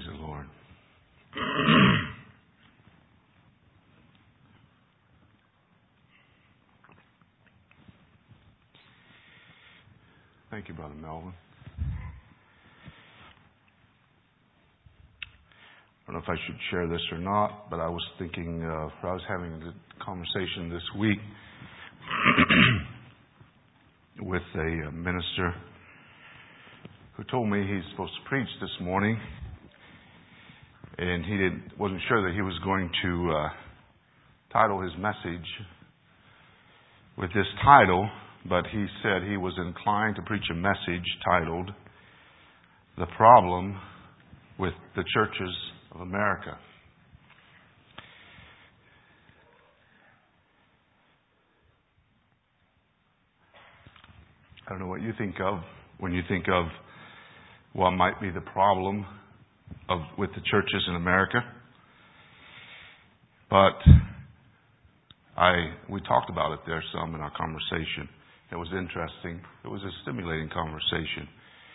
the Lord. Thank you, Brother Melvin. I don't know if I should share this or not, but I was thinking, I was having a conversation this week with a minister who told me he's supposed to preach this morning, and he wasn't sure that he was going to title his message with this title, but he said he was inclined to preach a message titled, "The Problem with the Churches of America." I don't know what you think of when you think of what might be the problem with the churches in America. But we talked about it there some in our conversation. It was interesting. It was a stimulating conversation.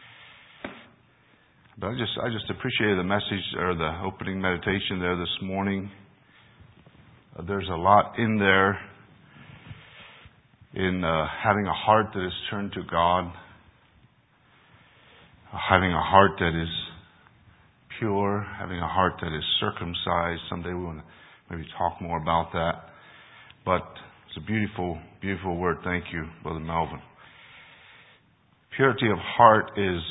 But I just appreciated the message or the opening meditation there this morning. There's a lot in there in having a heart that is turned to God, having a heart that is pure, having a heart that is circumcised. Someday we want to maybe talk more about that. But it's a beautiful, beautiful word. Thank you, Brother Melvin. Purity of heart is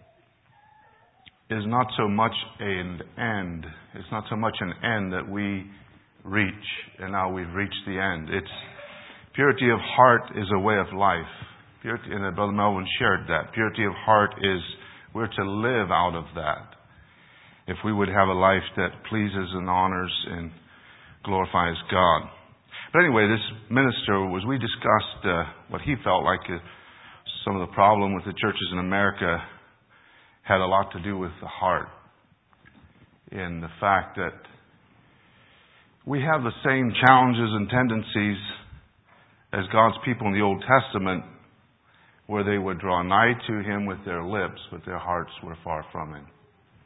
not so much an end. It's not so much an end that we reach, and now we've reached the end. It's purity of heart is a way of life. Purity, and Brother Melvin shared that. Purity of heart is we're to live out of that. If we would have a life that pleases and honors and glorifies God. But anyway, this minister, we discussed what he felt like some of the problem with the churches in America had a lot to do with the heart. In the fact that we have the same challenges and tendencies as God's people in the Old Testament, where they would draw nigh to Him with their lips, but their hearts were far from Him.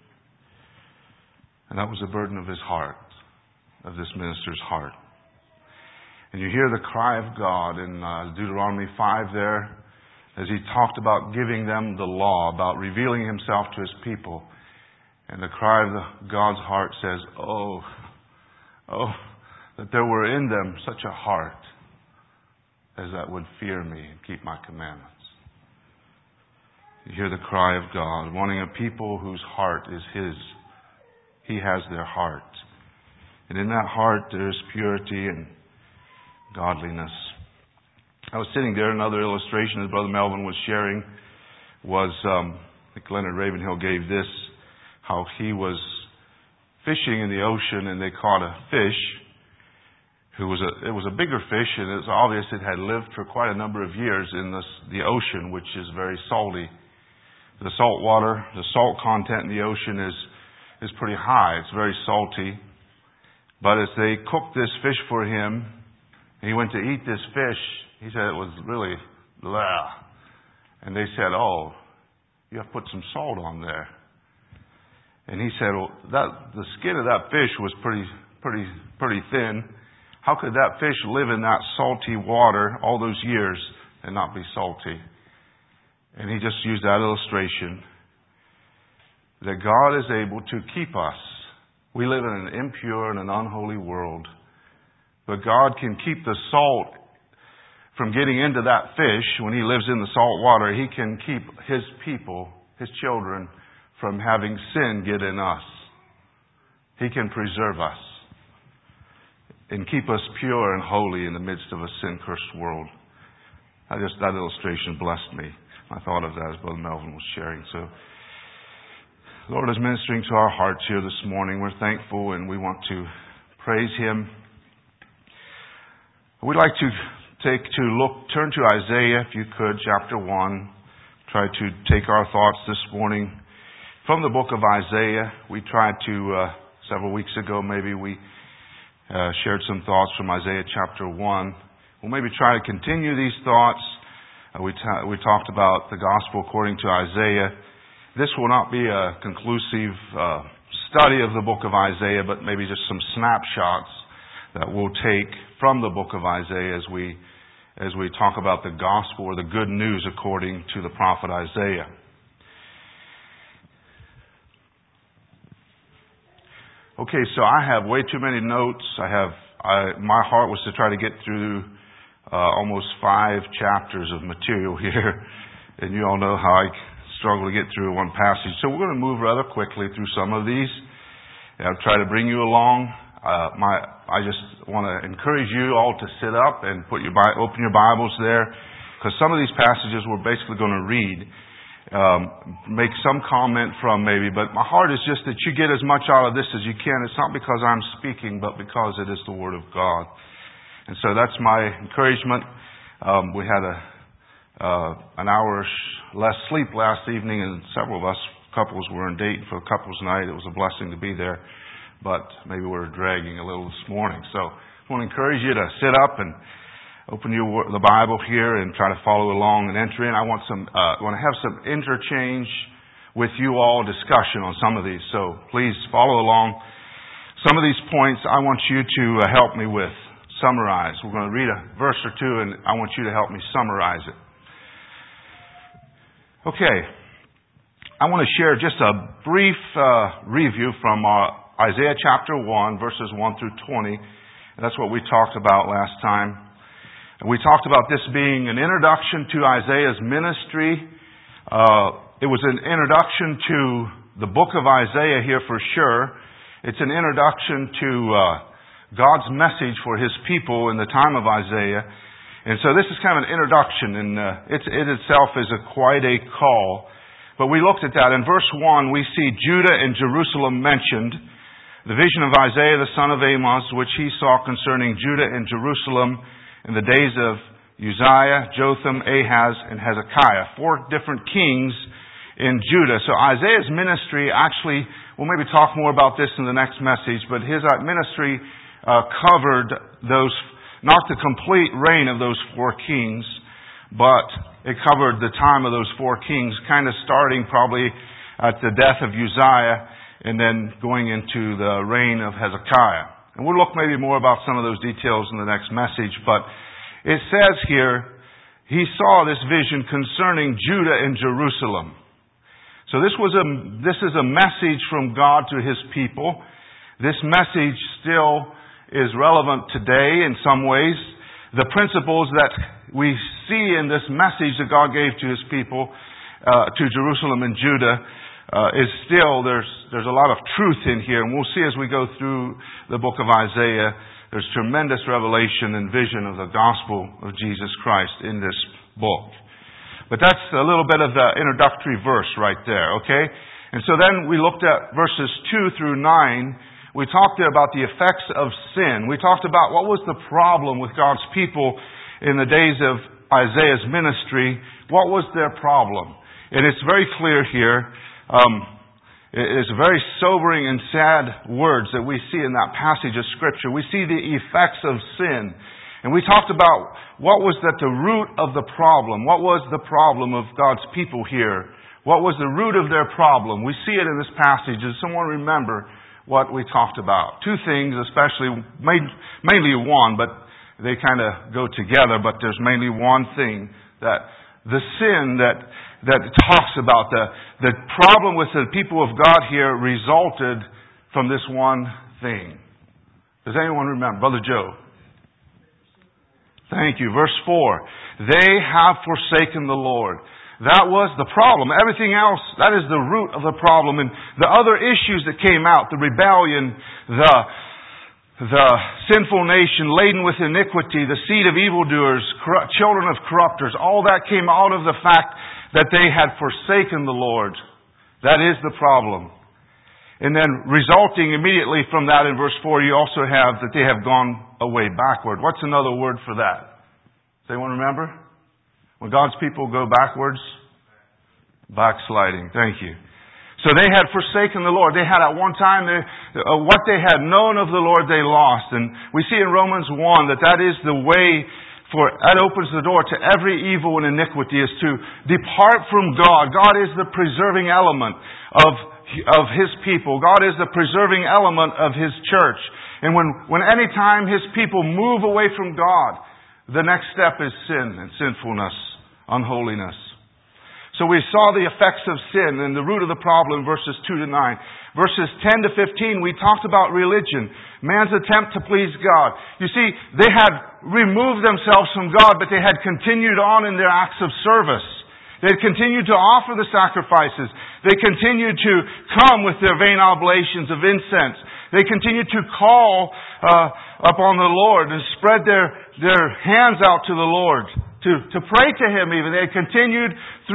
And that was the burden of his heart, of this minister's heart. And you hear the cry of God in Deuteronomy 5 there, as he talked about giving them the law, about revealing himself to his people. And the cry of God's heart says, oh, that there were in them such a heart as that would fear me and keep my commandments. You hear the cry of God, wanting a people whose heart is His. He has their heart. And in that heart there is purity and godliness. I was sitting there, another illustration as Brother Melvin was sharing was, I think Leonard Ravenhill gave this, how he was fishing in the ocean and they caught a fish. It was a bigger fish, and it was obvious it had lived for quite a number of years in the ocean, which is very salty. The salt water, the salt content in the ocean is pretty high. It's very salty. But as they cooked this fish for him, and he went to eat this fish, he said it was really blah. And they said, "Oh, you have to put some salt on there." And he said, "Well, the skin of that fish was pretty thin. How could that fish live in that salty water all those years and not be salty?" And he just used that illustration that God is able to keep us. We live in an impure and an unholy world. But God can keep the salt from getting into that fish when He lives in the salt water. He can keep His people, His children, from having sin get in us. He can preserve us and keep us pure and holy in the midst of a sin-cursed world. That illustration blessed me. I thought of that as Brother Melvin was sharing. So, the Lord is ministering to our hearts here this morning. We're thankful and we want to praise Him. We'd like to turn to Isaiah, if you could, chapter 1. Try to take our thoughts this morning from the book of Isaiah. We tried to, several weeks ago maybe, we shared some thoughts from Isaiah chapter 1. We'll maybe try to continue these thoughts. We talked about the gospel according to Isaiah. This will not be a conclusive study of the book of Isaiah, but maybe just some snapshots that we'll take from the book of Isaiah as we talk about the gospel or the good news according to the prophet Isaiah. Okay, so I have way too many notes. My heart was to try to get through almost 5 chapters of material here, and you all know how I struggle to get through one passage. So we're going to move rather quickly through some of these. I'll try to bring you along. I just want to encourage you all to sit up and open your Bibles there, because some of these passages we're basically going to read. Make some comment from maybe, but my heart is just that you get as much out of this as you can. It's not because I'm speaking, but because it is the Word of God. And so that's my encouragement. We had an hour less sleep last evening, and several of us couples were in Dayton for a couples night. It was a blessing to be there, but maybe we're dragging a little this morning. So I want to encourage you to sit up and open the Bible here and try to follow along and enter in. I want to have some interchange with you all, discussion on some of these. So please follow along. Some of these points I want you to help me with, summarize. We're going to read a verse or two, and I want you to help me summarize it. Okay. I want to share just a brief review from Isaiah chapter 1, verses 1 through 20. And that's what we talked about last time. And we talked about this being an introduction to Isaiah's ministry. It was an introduction to the book of Isaiah here for sure. It's an introduction to God's message for His people in the time of Isaiah. And so this is kind of an introduction, and it itself is quite a call. But we looked at that. In verse 1, we see Judah and Jerusalem mentioned. The vision of Isaiah the son of Amos, which he saw concerning Judah and Jerusalem in the days of Uzziah, Jotham, Ahaz, and Hezekiah. 4 different kings in Judah. So Isaiah's ministry actually, we'll maybe talk more about this in the next message, but his ministry covered those, not the complete reign of those 4 kings, but it covered the time of those 4 kings, kind of starting probably at the death of Uzziah and then going into the reign of Hezekiah. And we'll look maybe more about some of those details in the next message, but it says here, he saw this vision concerning Judah and Jerusalem. So this is a message from God to His people. This message still is relevant today in some ways. The principles that we see in this message that God gave to His people, to Jerusalem and Judah, is still, there's a lot of truth in here. And we'll see as we go through the book of Isaiah, there's tremendous revelation and vision of the gospel of Jesus Christ in this book. But that's a little bit of the introductory verse right there, okay? And so then we looked at verses 2 through 9. We talked there about the effects of sin. We talked about what was the problem with God's people in the days of Isaiah's ministry. What was their problem? And it's very clear here. It's very sobering and sad words that we see in that passage of Scripture. We see the effects of sin. And we talked about what was at the root of the problem. What was the problem of God's people here? What was the root of their problem? We see it in this passage. Does someone remember what we talked about? 2 things, especially, mainly one, but they kind of go together. But there's mainly one thing, that the sin that talks about, the problem with the people of God here resulted from this one thing. Does anyone remember? Brother Joe. Thank you. Verse 4. They have forsaken the Lord. That was the problem. Everything else, that is the root of the problem. And the other issues that came out, the rebellion, the sinful nation laden with iniquity, the seed of evildoers, children of corrupters, all that came out of the fact that they had forsaken the Lord. That is the problem. And then resulting immediately from that in verse 4, you also have that they have gone away backward. What's another word for that? Does anyone remember? When God's people go backwards? Backsliding. Thank you. So they had forsaken the Lord. They had at one time, what they had known of the Lord they lost. And we see in Romans 1 that is the way that opens the door to every evil and iniquity, is to depart from God. God is the preserving element of His people. God is the preserving element of His church. And when any time His people move away from God, the next step is sin and sinfulness, unholiness. So we saw the effects of sin and the root of the problem, verses 2 to 9. Verses 10 to 15, we talked about religion, man's attempt to please God. You see, they had removed themselves from God, but they had continued on in their acts of service. They had continued to offer the sacrifices. They continued to come with their vain oblations of incense. They continued to call upon the Lord and spread their hands out to the Lord. To pray to Him even. They had continued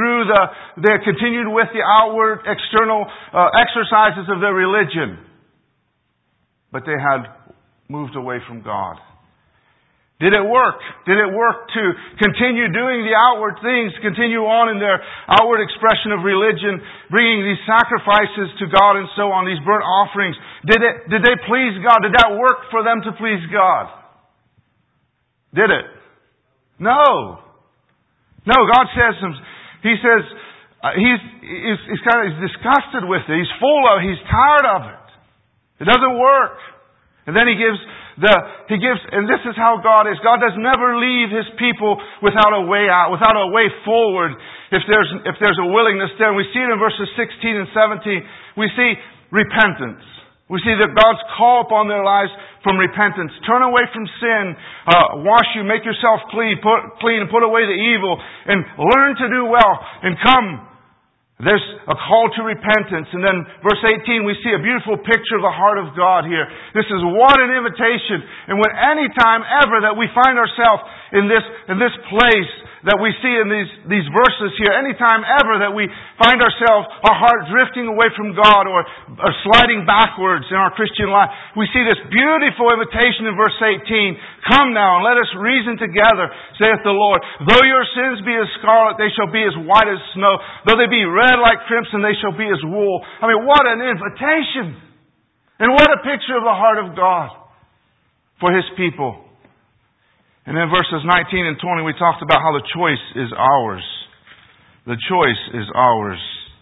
with the outward, external exercises of their religion. But they had moved away from God. Did it work? Did it work to continue doing the outward things, continue on in their outward expression of religion, bringing these sacrifices to God and so on, these burnt offerings? Did they please God? Did that work for them to please God? Did it? No. No, God says, He says, He's disgusted with it. He's He's tired of it. It doesn't work. And then He gives, and this is how God is. God does never leave His people without a way out, without a way forward, if there's a willingness there. And we see it in verses 16 and 17. We see repentance. We see that God's call upon their lives from repentance. Turn away from sin. Wash you. Make yourself clean. Put away the evil. And learn to do well. And come. There's a call to repentance. And then verse 18, we see a beautiful picture of the heart of God here. This is what an invitation. And when any time ever that we find ourselves in this place that we see in these verses here, any time ever that we find ourselves, our heart drifting away from God or sliding backwards in our Christian life, we see this beautiful invitation in verse 18. Come now and let us reason together, saith the Lord. Though your sins be as scarlet, they shall be as white as snow. Though they be red like crimson, they shall be as wool. I mean, what an invitation! And what a picture of the heart of God for His people. And in verses 19 and 20, we talked about how the choice is ours. The choice is ours.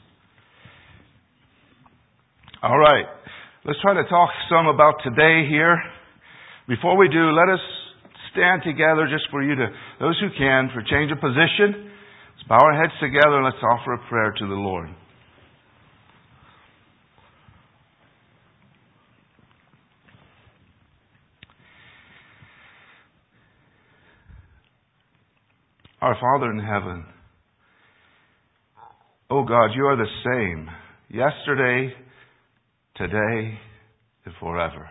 All right. Let's try to talk some about today here. Before we do, let us stand together just for you to, those who can, for change of position. Let's bow our heads together and let's offer a prayer to the Lord. Our Father in heaven, oh God, You are the same yesterday, today, and forever.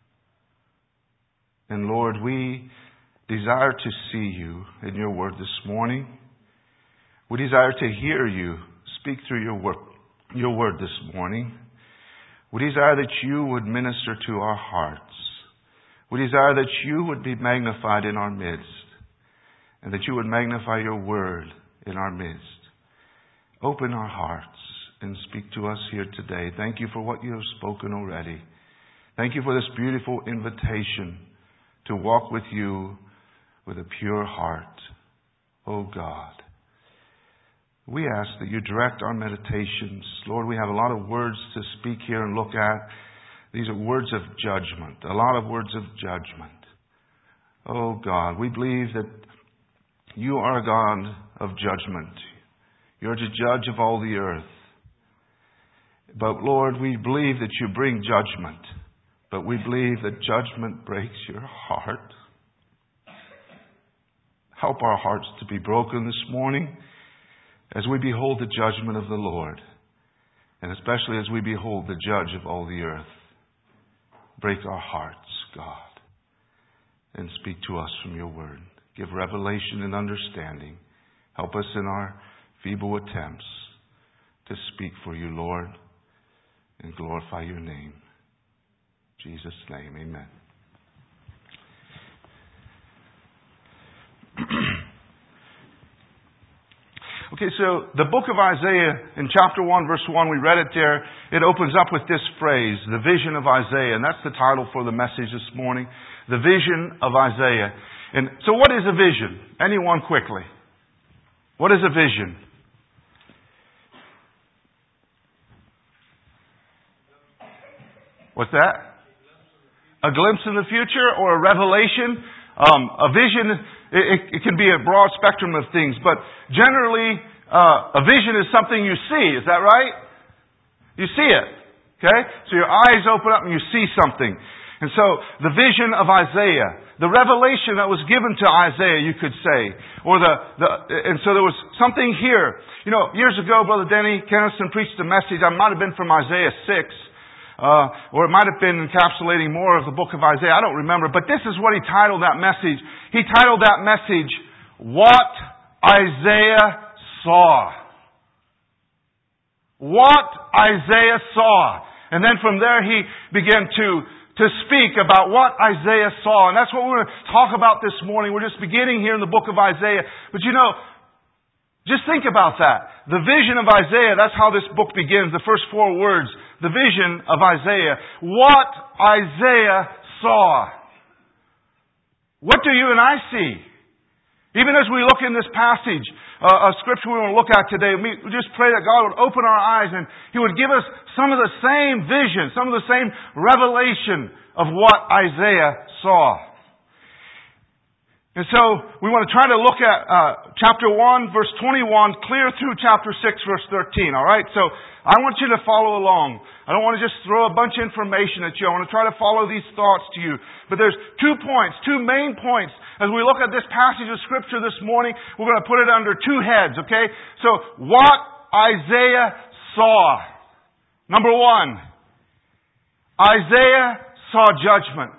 And Lord, we desire to see You in Your Word this morning. We desire to hear You speak through Your Word this morning. We desire that You would minister to our hearts. We desire that You would be magnified in our midst. And that You would magnify Your Word in our midst. Open our hearts and speak to us here today. Thank You for what You have spoken already. Thank You for this beautiful invitation to walk with You with a pure heart. Oh God, we ask that You direct our meditations. Lord, we have a lot of words to speak here and look at. These are words of judgment, a lot of words of judgment. Oh God, we believe that You are a God of judgment. You're the judge of all the earth. But Lord, we believe that You bring judgment. But we believe that judgment breaks Your heart. Help our hearts to be broken this morning as we behold the judgment of the Lord. And especially as we behold the judge of all the earth. Break our hearts, God. And speak to us from Your Word. Give revelation and understanding. Help us in our feeble attempts to speak for You, Lord, and glorify Your name. In Jesus' name, amen. Okay, so the book of Isaiah in chapter 1, verse 1, we read it there. It opens up with this phrase, the vision of Isaiah. And that's the title for the message this morning, the vision of Isaiah. And so what is a vision? Anyone quickly? What is a vision? What's that? A glimpse in the future or a revelation. A vision, it can be a broad spectrum of things, but generally, a vision is something you see. Is that right? You see it. Okay? So your eyes open up and you see something. And so, the vision of Isaiah, the revelation that was given to Isaiah, you could say, and so there was something here. You know, years ago, Brother Denny Kennison preached a message. It might have been from Isaiah 6. Or it might have been encapsulating more of the book of Isaiah. I don't remember. But this is what he titled that message. He titled that message, What Isaiah Saw. What Isaiah saw. And then from there he began to speak about what Isaiah saw. And that's what we're going to talk about this morning. We're just beginning here in the book of Isaiah. But you know, just think about that. The vision of Isaiah, that's how this book begins. The first 4 words. The vision of Isaiah. What Isaiah saw. What do you and I see? Even as we look in this passage of Scripture we want to look at today, we just pray that God would open our eyes and He would give us some of the same vision, some of the same revelation of what Isaiah saw. And so, we want to try to look at chapter 1, verse 21, clear through chapter 6, verse 13, alright? So, I want you to follow along. I don't want to just throw a bunch of information at you. I want to try to follow these thoughts to you. But there's 2 points, 2 main points. As we look at this passage of Scripture this morning, we're going to put it under 2 heads, okay? So, what Isaiah saw. Number 1, Isaiah saw judgment.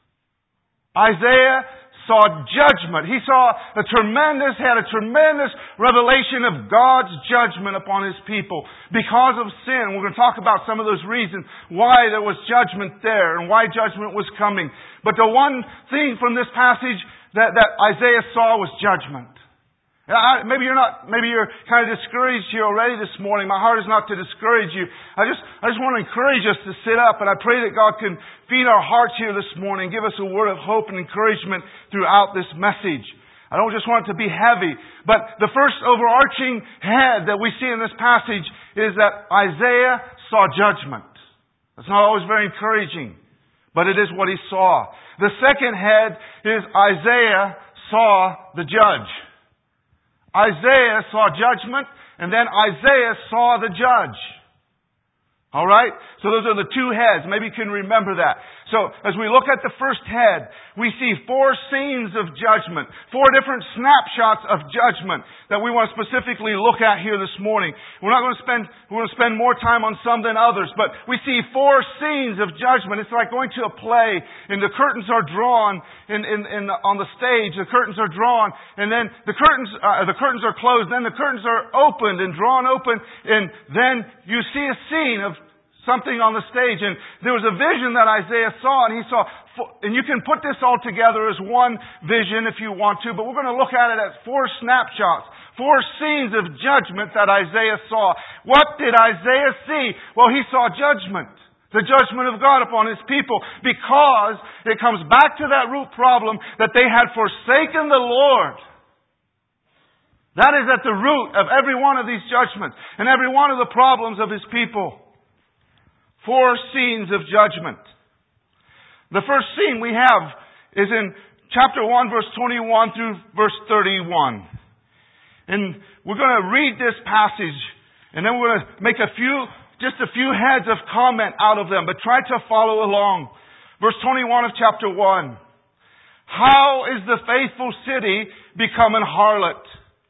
Isaiah saw judgment. He had a tremendous revelation of God's judgment upon His people because of sin. We're going to talk about some of those reasons why there was judgment there and why judgment was coming. But the one thing from this passage that Isaiah saw was judgment. Maybe you're kind of discouraged here already this morning. My heart is not to discourage you. I just want to encourage us to sit up, and I pray that God can feed our hearts here this morning, give us a word of hope and encouragement throughout this message. I don't just want it to be heavy, but the first overarching head that we see in this passage is that Isaiah saw judgment. That's not always very encouraging, but it is what he saw. The second head is Isaiah saw the judge. Isaiah saw judgment, and then Isaiah saw the judge. Alright? So those are the 2 heads. Maybe you can remember that. So, as we look at the first head, we see 4 scenes of judgment. 4 different snapshots of judgment that we want to specifically look at here this morning. We're going to spend more time on some than others, but we see 4 scenes of judgment. It's like going to a play, and the curtains are drawn on the stage. The curtains are drawn, and then the curtains are closed, then the curtains are opened and drawn open, and then you see a scene of something on the stage. And there was a vision that Isaiah saw, and he saw, and you can put this all together as one vision if you want to, but we're going to look at it as 4 snapshots, 4 scenes of judgment that Isaiah saw. What did Isaiah see? Well, he saw judgment. The judgment of God upon His people, because it comes back to that root problem that they had forsaken the Lord. That is at the root of every one of these judgments and every one of the problems of His people. 4 scenes of judgment. The first scene we have is in chapter 1, verse 21 through verse 31. And we're going to read this passage, and then we're going to make just a few heads of comment out of them, but try to follow along. Verse 21 of chapter 1. How is the faithful city become an harlot?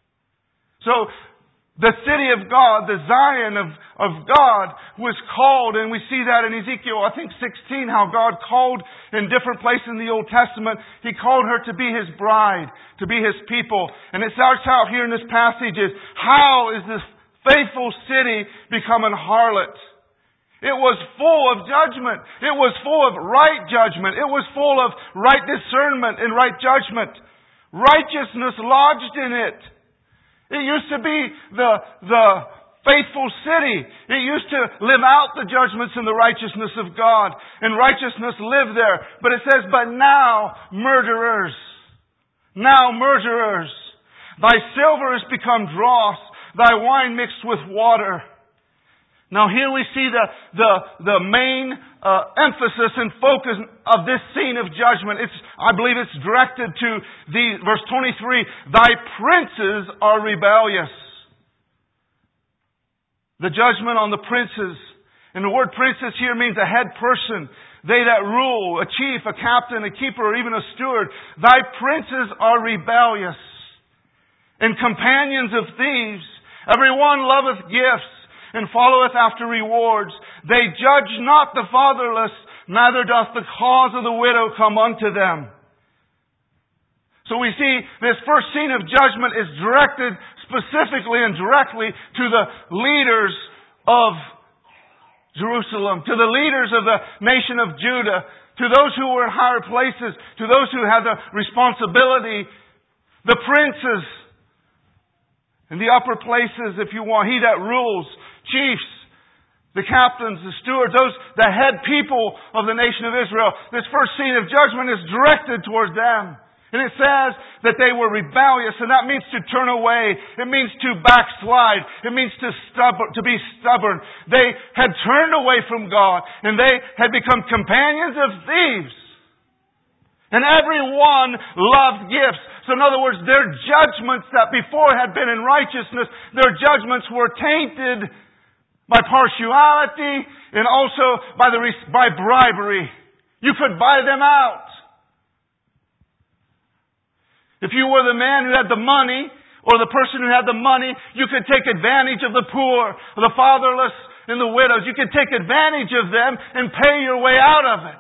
So, the city of God, the Zion of God, was called, and we see that in Ezekiel, I think 16, how God called in different places in the Old Testament. He called her to be His bride, to be His people. And it starts out here in this passage is, how is this faithful city become an harlot? It was full of judgment. It was full of right judgment. It was full of right discernment and right judgment. Righteousness lodged in it. It used to be the faithful city. It used to live out the judgments and the righteousness of God. And righteousness lived there. But it says, but now murderers. Now murderers. Thy silver has become dross. Thy wine mixed with water. Now here we see the main emphasis and focus of this scene of judgment. I believe it's directed to verse 23, Thy princes are rebellious. The judgment on the princes. And the word princes here means a head person. They that rule, a chief, a captain, a keeper, or even a steward. Thy princes are rebellious, and companions of thieves. Everyone loveth gifts, and followeth after rewards. They judge not the fatherless, neither doth the cause of the widow come unto them. So we see this first scene of judgment is directed specifically and directly to the leaders of Jerusalem, to the leaders of the nation of Judah, to those who were in higher places, to those who had the responsibility, the princes, in the upper places, if you want, he that rules, chiefs, the captains, the stewards, those, the head people of the nation of Israel. This first scene of judgment is directed towards them. And it says that they were rebellious, and that means to turn away. It means to backslide. It means to be stubborn. They had turned away from God, and they had become companions of thieves. And everyone loved gifts. So in other words, their judgments that before had been in righteousness, their judgments were tainted by partiality and also by bribery. You could buy them out. If you were the man who had the money, or the person who had the money, you could take advantage of the poor, the fatherless, and the widows. You could take advantage of them and pay your way out of it.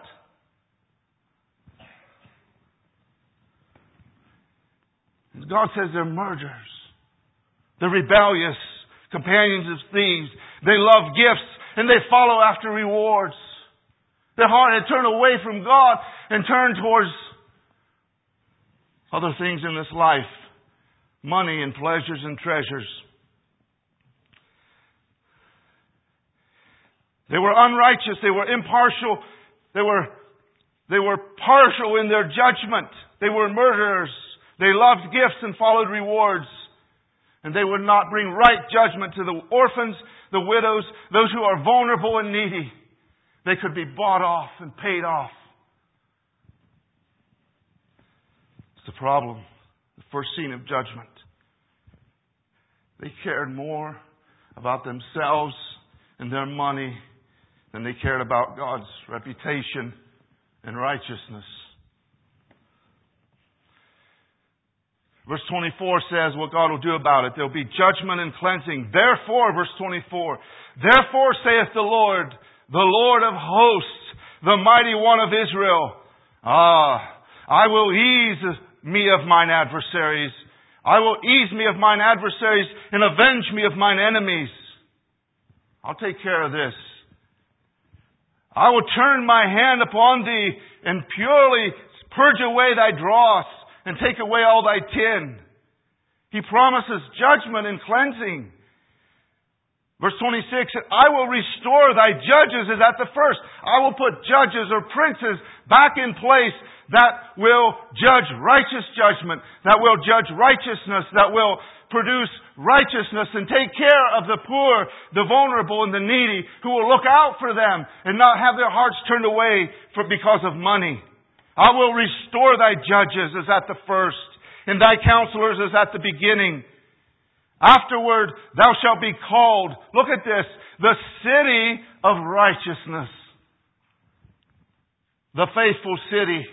And God says they're murderers. They're rebellious, companions of thieves. They love gifts, and they follow after rewards. Their heart had turned away from God and turned towards other things in this life. Money and pleasures and treasures. They were unrighteous. They were impartial. They were partial in their judgment. They were murderers. They loved gifts and followed rewards. And they would not bring right judgment to the orphans, the widows, those who are vulnerable and needy. They could be bought off and paid off. The problem, the first scene of judgment. They cared more about themselves and their money than they cared about God's reputation and righteousness. Verse 24 says what God will do about it. There will be judgment and cleansing. Therefore, verse 24, Therefore saith the Lord of hosts, the mighty one of Israel, I will ease me of mine adversaries. I will ease me of mine adversaries and avenge me of mine enemies. I'll take care of this. I will turn my hand upon thee and purely purge away thy dross and take away all thy tin. He promises judgment and cleansing. Verse 26, I will restore thy judges as at the first. I will put judges or princes back in place that will judge righteous judgment, that will judge righteousness, that will produce righteousness and take care of the poor, the vulnerable, and the needy, who will look out for them and not have their hearts turned away because of money. I will restore thy judges as at the first, and thy counselors as at the beginning. Afterward thou shalt be called, look at this, the city of righteousness, the faithful city.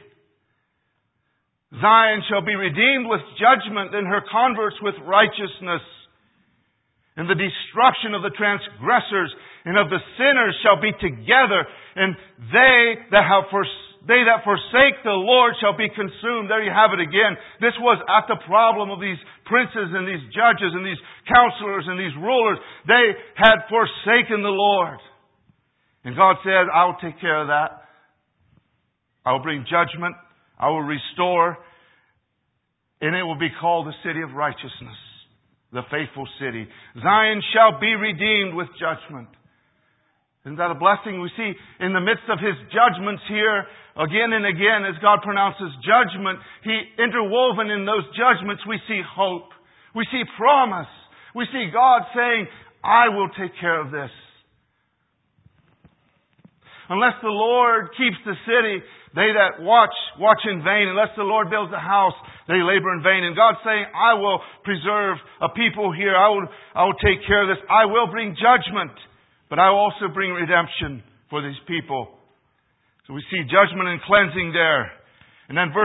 Zion shall be redeemed with judgment, and her converts with righteousness. And the destruction of the transgressors and of the sinners shall be together, and they that forsake the Lord shall be consumed. There you have it again. This was at the problem of these princes and these judges and these counselors and these rulers. They had forsaken the Lord. And God said, I will take care of that. I will bring judgment. I will restore, and it will be called the city of righteousness, the faithful city. Zion shall be redeemed with judgment. Isn't that a blessing? We see in the midst of His judgments here, again and again, as God pronounces judgment, interwoven in those judgments, we see hope. We see promise. We see God saying, I will take care of this. Unless the Lord keeps the city, they that watch in vain. Unless the Lord builds a house, they labor in vain. And God's saying, I will preserve a people here. I will take care of this. I will bring judgment, but I will also bring redemption for these people. So we see judgment and cleansing there. And then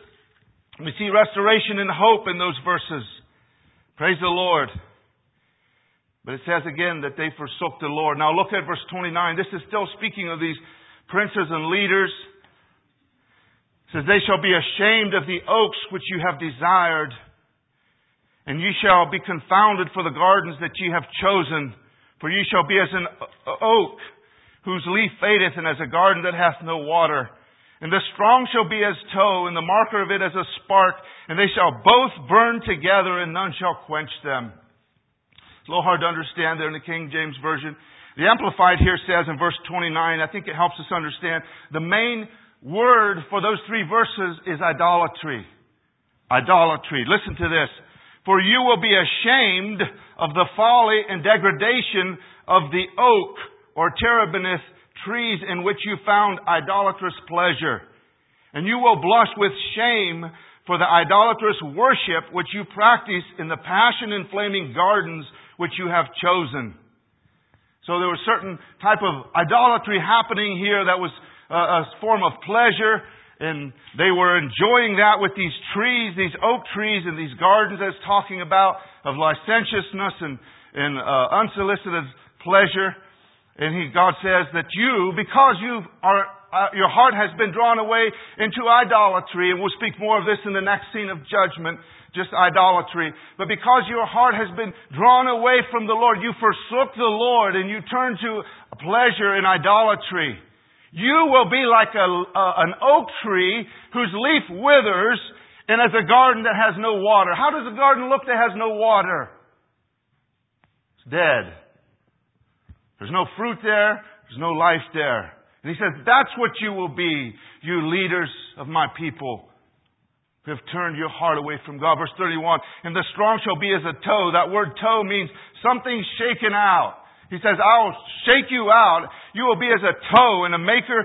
we see restoration and hope in those verses. Praise the Lord. But it says again that they forsook the Lord. Now look at verse 29. This is still speaking of these princes and leaders. It says, they shall be ashamed of the oaks which you have desired, and ye shall be confounded for the gardens that ye have chosen. For ye shall be as an oak whose leaf fadeth, and as a garden that hath no water. And the strong shall be as tow, and the marker of it as a spark, and they shall both burn together, and none shall quench them. It's a little hard to understand there in the King James Version. The Amplified here says in verse 29, I think it helps us understand, the main word for those three verses is idolatry. Idolatry. Listen to this. For you will be ashamed of the folly and degradation of the oak or terebinth trees in which you found idolatrous pleasure. And you will blush with shame for the idolatrous worship which you practice in the passion-inflaming gardens which you have chosen. So there was certain type of idolatry happening here that was a form of pleasure, and they were enjoying that with these trees, these oak trees and these gardens that's talking about of licentiousness and unsolicited pleasure. And God says that because your heart has been drawn away into idolatry, and we'll speak more of this in the next scene of judgment, just idolatry. But because your heart has been drawn away from the Lord, you forsook the Lord and you turned to pleasure and idolatry. You will be like an oak tree whose leaf withers, and as a garden that has no water. How does a garden look that has no water? It's dead. There's no fruit there. There's no life there. And He says, that's what you will be, you leaders of my people who have turned your heart away from God. Verse 31, and the strong shall be as a tow. That word tow means something shaken out. He says, I will shake you out. You will be as a tow, and the maker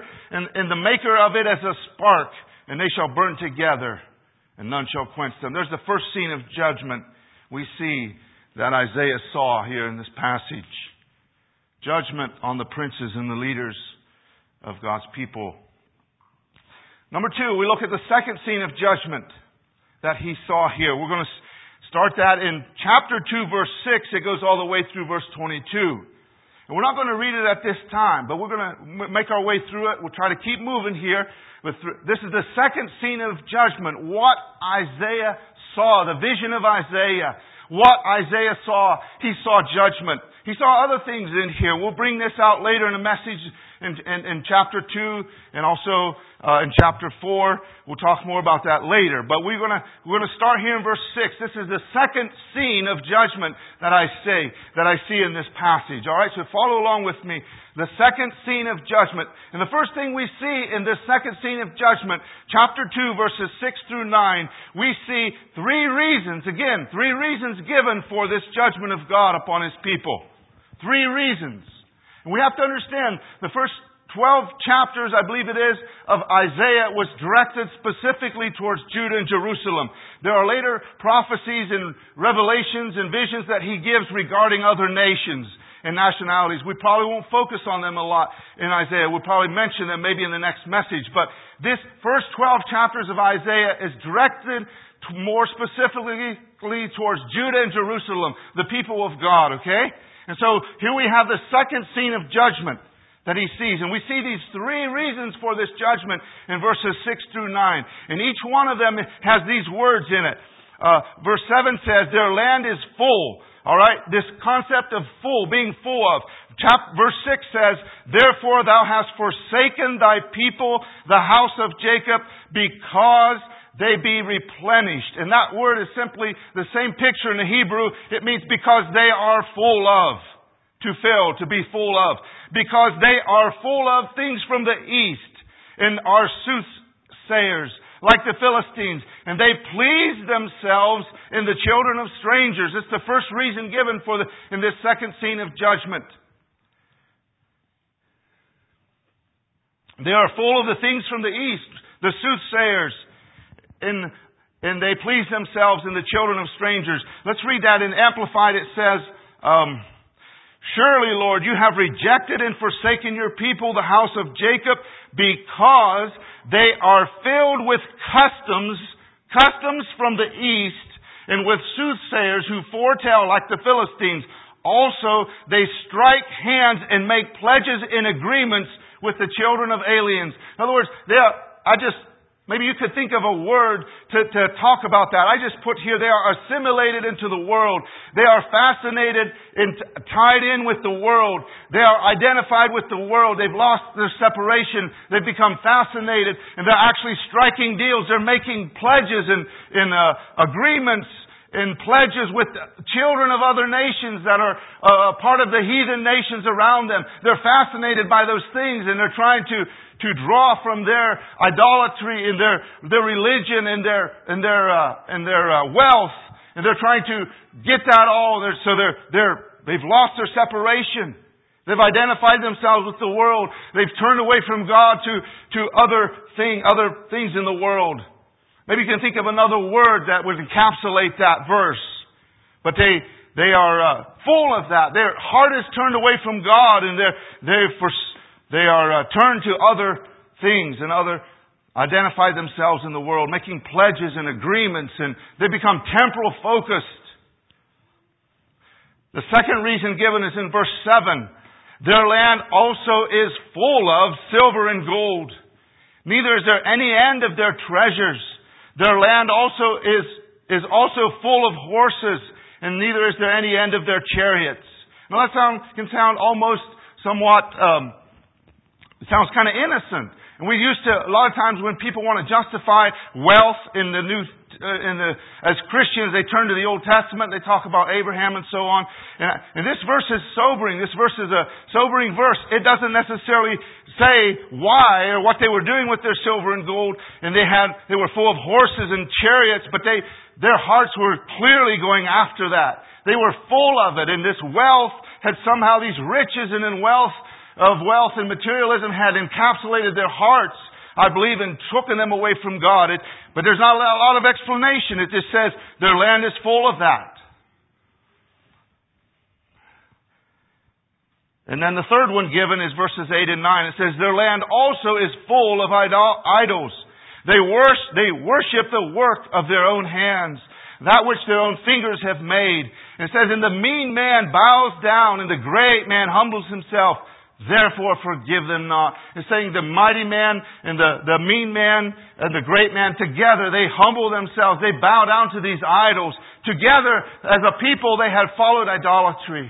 of it as a spark, and they shall burn together, and none shall quench them. There's the first scene of judgment we see that Isaiah saw here in this passage. Judgment on the princes and the leaders of God's people. Number two, we look at the second scene of judgment that he saw here. We're going to start that in chapter 2, verse 6. It goes all the way through verse 22. And we're not going to read it at this time, but we're going to make our way through it. We'll try to keep moving here. This is the second scene of judgment. What Isaiah saw, the vision of Isaiah. What Isaiah saw, he saw judgment. He saw other things in here. We'll bring this out later in a message in chapter 2 and also in chapter 4. We'll talk more about that later. But we're going to start here in verse 6. This is the second scene of judgment that I see in this passage. All right, so follow along with me. The second scene of judgment. And the first thing we see in this second scene of judgment, chapter 2, verses 6 through 9, we see three reasons given for this judgment of God upon His people. 3 reasons. And we have to understand the first 12 chapters, I believe it is, of Isaiah was directed specifically towards Judah and Jerusalem. There are later prophecies and revelations and visions that he gives regarding other nations and nationalities. We probably won't focus on them a lot in Isaiah. We'll probably mention them maybe in the next message. But this first 12 chapters of Isaiah is directed more specifically towards Judah and Jerusalem, the people of God, okay? And so here we have the second scene of judgment that he sees. And we see these 3 reasons for this judgment in verses 6 through 9. And each one of them has these words in it. Verse 7 says, their land is full. All right? This concept of full, being full of. Verse 6 says, therefore thou hast forsaken thy people, the house of Jacob, because they be replenished. And that word is simply the same picture in the Hebrew. It means because they are full of. To fill, to be full of. Because they are full of things from the east and are soothsayers like the Philistines. And they please themselves in the children of strangers. It's the first reason given in this second scene of judgment. They are full of the things from the east, the soothsayers, and they please themselves in the children of strangers. Let's read that in Amplified. It says, Surely, Lord, you have rejected and forsaken your people, the house of Jacob, because they are filled with customs from the east, and with soothsayers who foretell like the Philistines. Also, they strike hands and make pledges and agreements with the children of aliens. In other words, maybe you could think of a word to talk about that. I just put here, they are assimilated into the world. They are fascinated and tied in with the world. They are identified with the world. They've lost their separation. They've become fascinated, and they're actually striking deals. They're making pledges and agreements and pledges with children of other nations that are part of the heathen nations around them. They're fascinated by those things, and they're trying to draw from their idolatry and their religion and their wealth, and they're trying to get that all. They've lost their separation. They've identified themselves with the world. They've turned away from God to other things in the world. Maybe you can think of another word that would encapsulate that verse. But they are full of that. Their heart is turned away from God, and they are turned to other things and identify themselves in the world, making pledges and agreements, and they become temporal focused. The second reason given is in verse 7. Their land also is full of silver and gold. Neither is there any end of their treasures. Their land also is also full of horses, and neither is there any end of their chariots. Now that can sound almost somewhat, it sounds kind of innocent. And we used to, a lot of times when people want to justify wealth as Christians, they turn to the Old Testament, they talk about Abraham and so on. And this verse is sobering. This verse is a sobering verse. It doesn't necessarily say why or what they were doing with their silver and gold. And they were full of horses and chariots, but their hearts were clearly going after that. They were full of it. And this wealth had somehow, these riches and wealth and materialism had encapsulated their hearts, I believe, and taken them away from God. But there's not a lot of explanation. It just says their land is full of that. And then the third one given is verses 8 and 9. It says their land also is full of idols. They worship the work of their own hands, that which their own fingers have made. And it says, and the mean man bows down, and the great man humbles himself. Therefore forgive them not. It's saying the mighty man and the mean man and the great man together, they humble themselves. They bow down to these idols. Together, as a people, they had followed idolatry.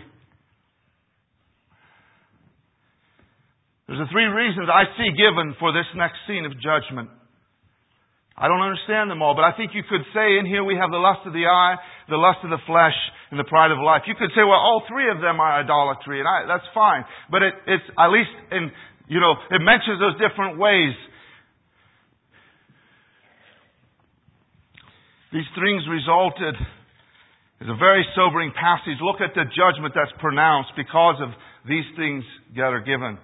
There's the three reasons I see given for this next scene of judgment. I don't understand them all, but I think you could say in here we have the lust of the eye, the lust of the flesh, and the pride of life. You could say, well, all three of them are idolatry, and that's fine. But it's at least it mentions those different ways. These things resulted is a very sobering passage. Look at the judgment that's pronounced because of these things that are given.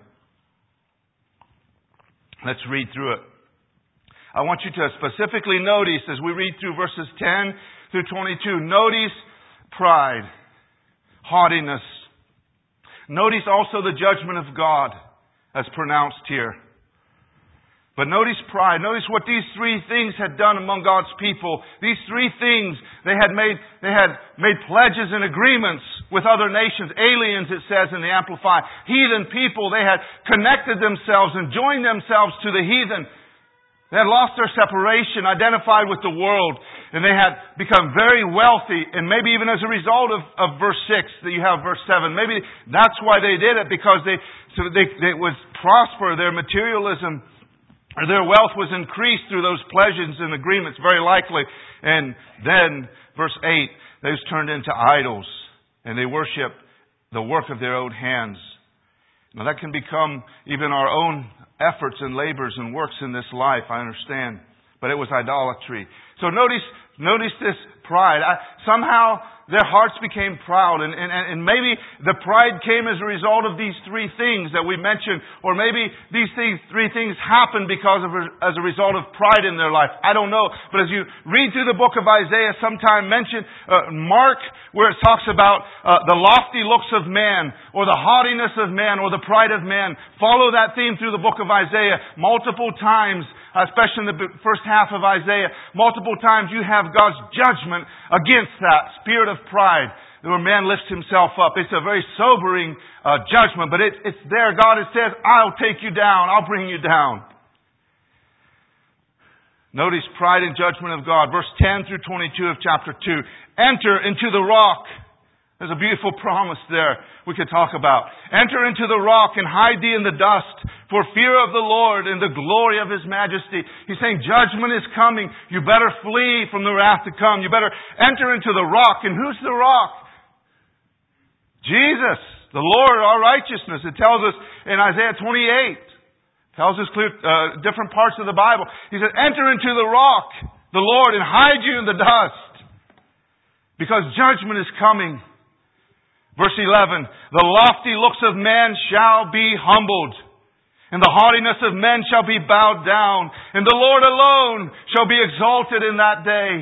Let's read through it. I want you to specifically notice as we read through verses 10 through 22, notice pride, haughtiness. Notice also the judgment of God as pronounced here. But notice pride. Notice what these three things had done among God's people. These three things, they had made pledges and agreements with other nations. Aliens, it says in the Amplified. Heathen people, they had connected themselves and joined themselves to the heathen. They had lost their separation, identified with the world, and they had become very wealthy, and maybe even as a result of verse 6 that you have verse 7. Maybe that's why they did it, because they would prosper, their materialism, or their wealth was increased through those pledges and agreements, very likely. And then, verse 8, they was turned into idols, and they worship the work of their own hands. Now that can become even our own efforts and labors and works in this life, I understand. But it was idolatry. So notice this pride. Somehow their hearts became proud. And maybe the pride came as a result of these three things that we mentioned. Or maybe these three things happened as a result of pride in their life. I don't know. But as you read through the book of Isaiah, sometime mention Mark, where it talks about the lofty looks of man, or the haughtiness of man, or the pride of man. Follow that theme through the book of Isaiah multiple times. Especially in the first half of Isaiah, multiple times you have God's judgment against that spirit of pride, where man lifts himself up. It's a very sobering judgment, but it's there. God says, I'll take you down. I'll bring you down. Notice pride and judgment of God. Verse 10 through 22 of chapter 2. Enter into the rock. There's a beautiful promise there we could talk about. Enter into the rock and hide thee in the dust for fear of the Lord and the glory of His majesty. He's saying judgment is coming. You better flee from the wrath to come. You better enter into the rock. And who's the rock? Jesus, the Lord, our righteousness. It tells us in Isaiah 28. Tells us clear, different parts of the Bible. He said, enter into the rock, the Lord, and hide you in the dust. Because judgment is coming. Verse 11, the lofty looks of man shall be humbled, and the haughtiness of men shall be bowed down, and the Lord alone shall be exalted in that day.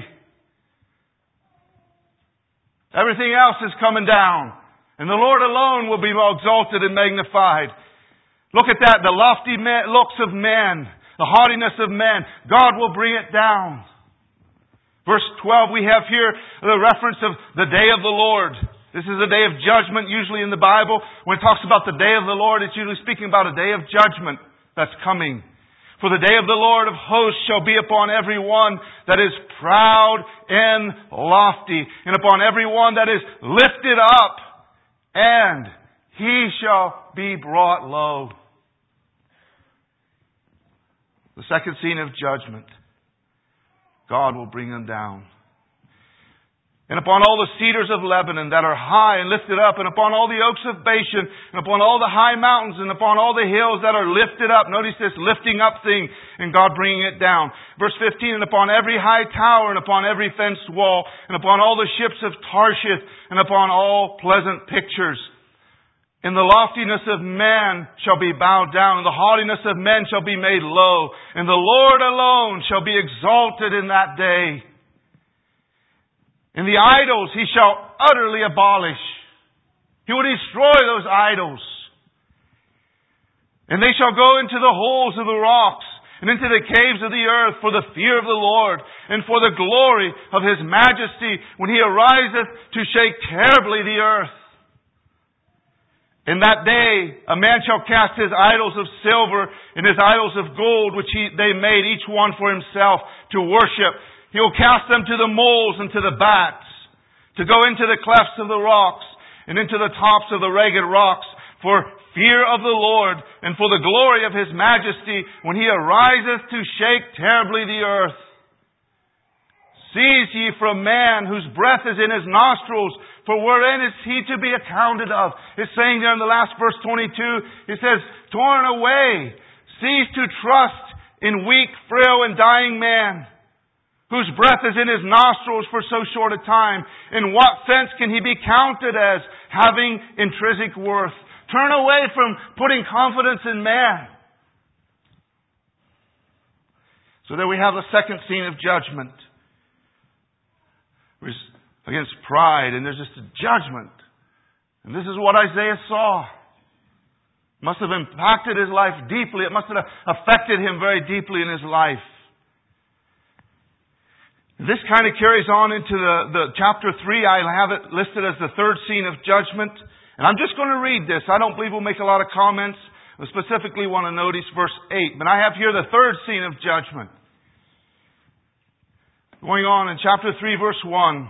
Everything else is coming down, and the Lord alone will be exalted and magnified. Look at that, the lofty looks of men, the haughtiness of men, God will bring it down. Verse 12, we have here the reference of the day of the Lord. This is a day of judgment, usually in the Bible. When it talks about the day of the Lord, it's usually speaking about a day of judgment that's coming. For the day of the Lord of hosts shall be upon every one that is proud and lofty, and upon every one that is lifted up, and he shall be brought low. The second scene of judgment. God will bring them down. And upon all the cedars of Lebanon that are high and lifted up, and upon all the oaks of Bashan, and upon all the high mountains, and upon all the hills that are lifted up. Notice this lifting up thing, and God bringing it down. Verse 15, and upon every high tower, and upon every fenced wall, and upon all the ships of Tarshish, and upon all pleasant pictures. And the loftiness of man shall be bowed down, and the haughtiness of men shall be made low, and the Lord alone shall be exalted in that day. And the idols He shall utterly abolish. He will destroy those idols. And they shall go into the holes of the rocks, and into the caves of the earth, for the fear of the Lord, and for the glory of His majesty, when He ariseth to shake terribly the earth. In that day, a man shall cast his idols of silver and his idols of gold, which they made each one for himself to worship. He will cast them to the moles and to the bats, to go into the clefts of the rocks and into the tops of the ragged rocks, for fear of the Lord and for the glory of His majesty, when He ariseth to shake terribly the earth. Cease ye from man, whose breath is in his nostrils, for wherein is he to be accounted of? It's saying there in the last verse 22, it says, torn away, cease to trust in weak, frail, and dying man, whose breath is in his nostrils for so short a time. In what sense can he be counted as having intrinsic worth? Turn away from putting confidence in man. So there we have the second scene of judgment. Against pride, and there's just a judgment. And this is what Isaiah saw. It must have impacted his life deeply. It must have affected him very deeply in his life. This kind of carries on into the chapter 3. I have it listed as the third scene of judgment. And I'm just going to read this. I don't believe we'll make a lot of comments. I specifically want to notice verse 8. But I have here the third scene of judgment. Going on in chapter 3, verse 1.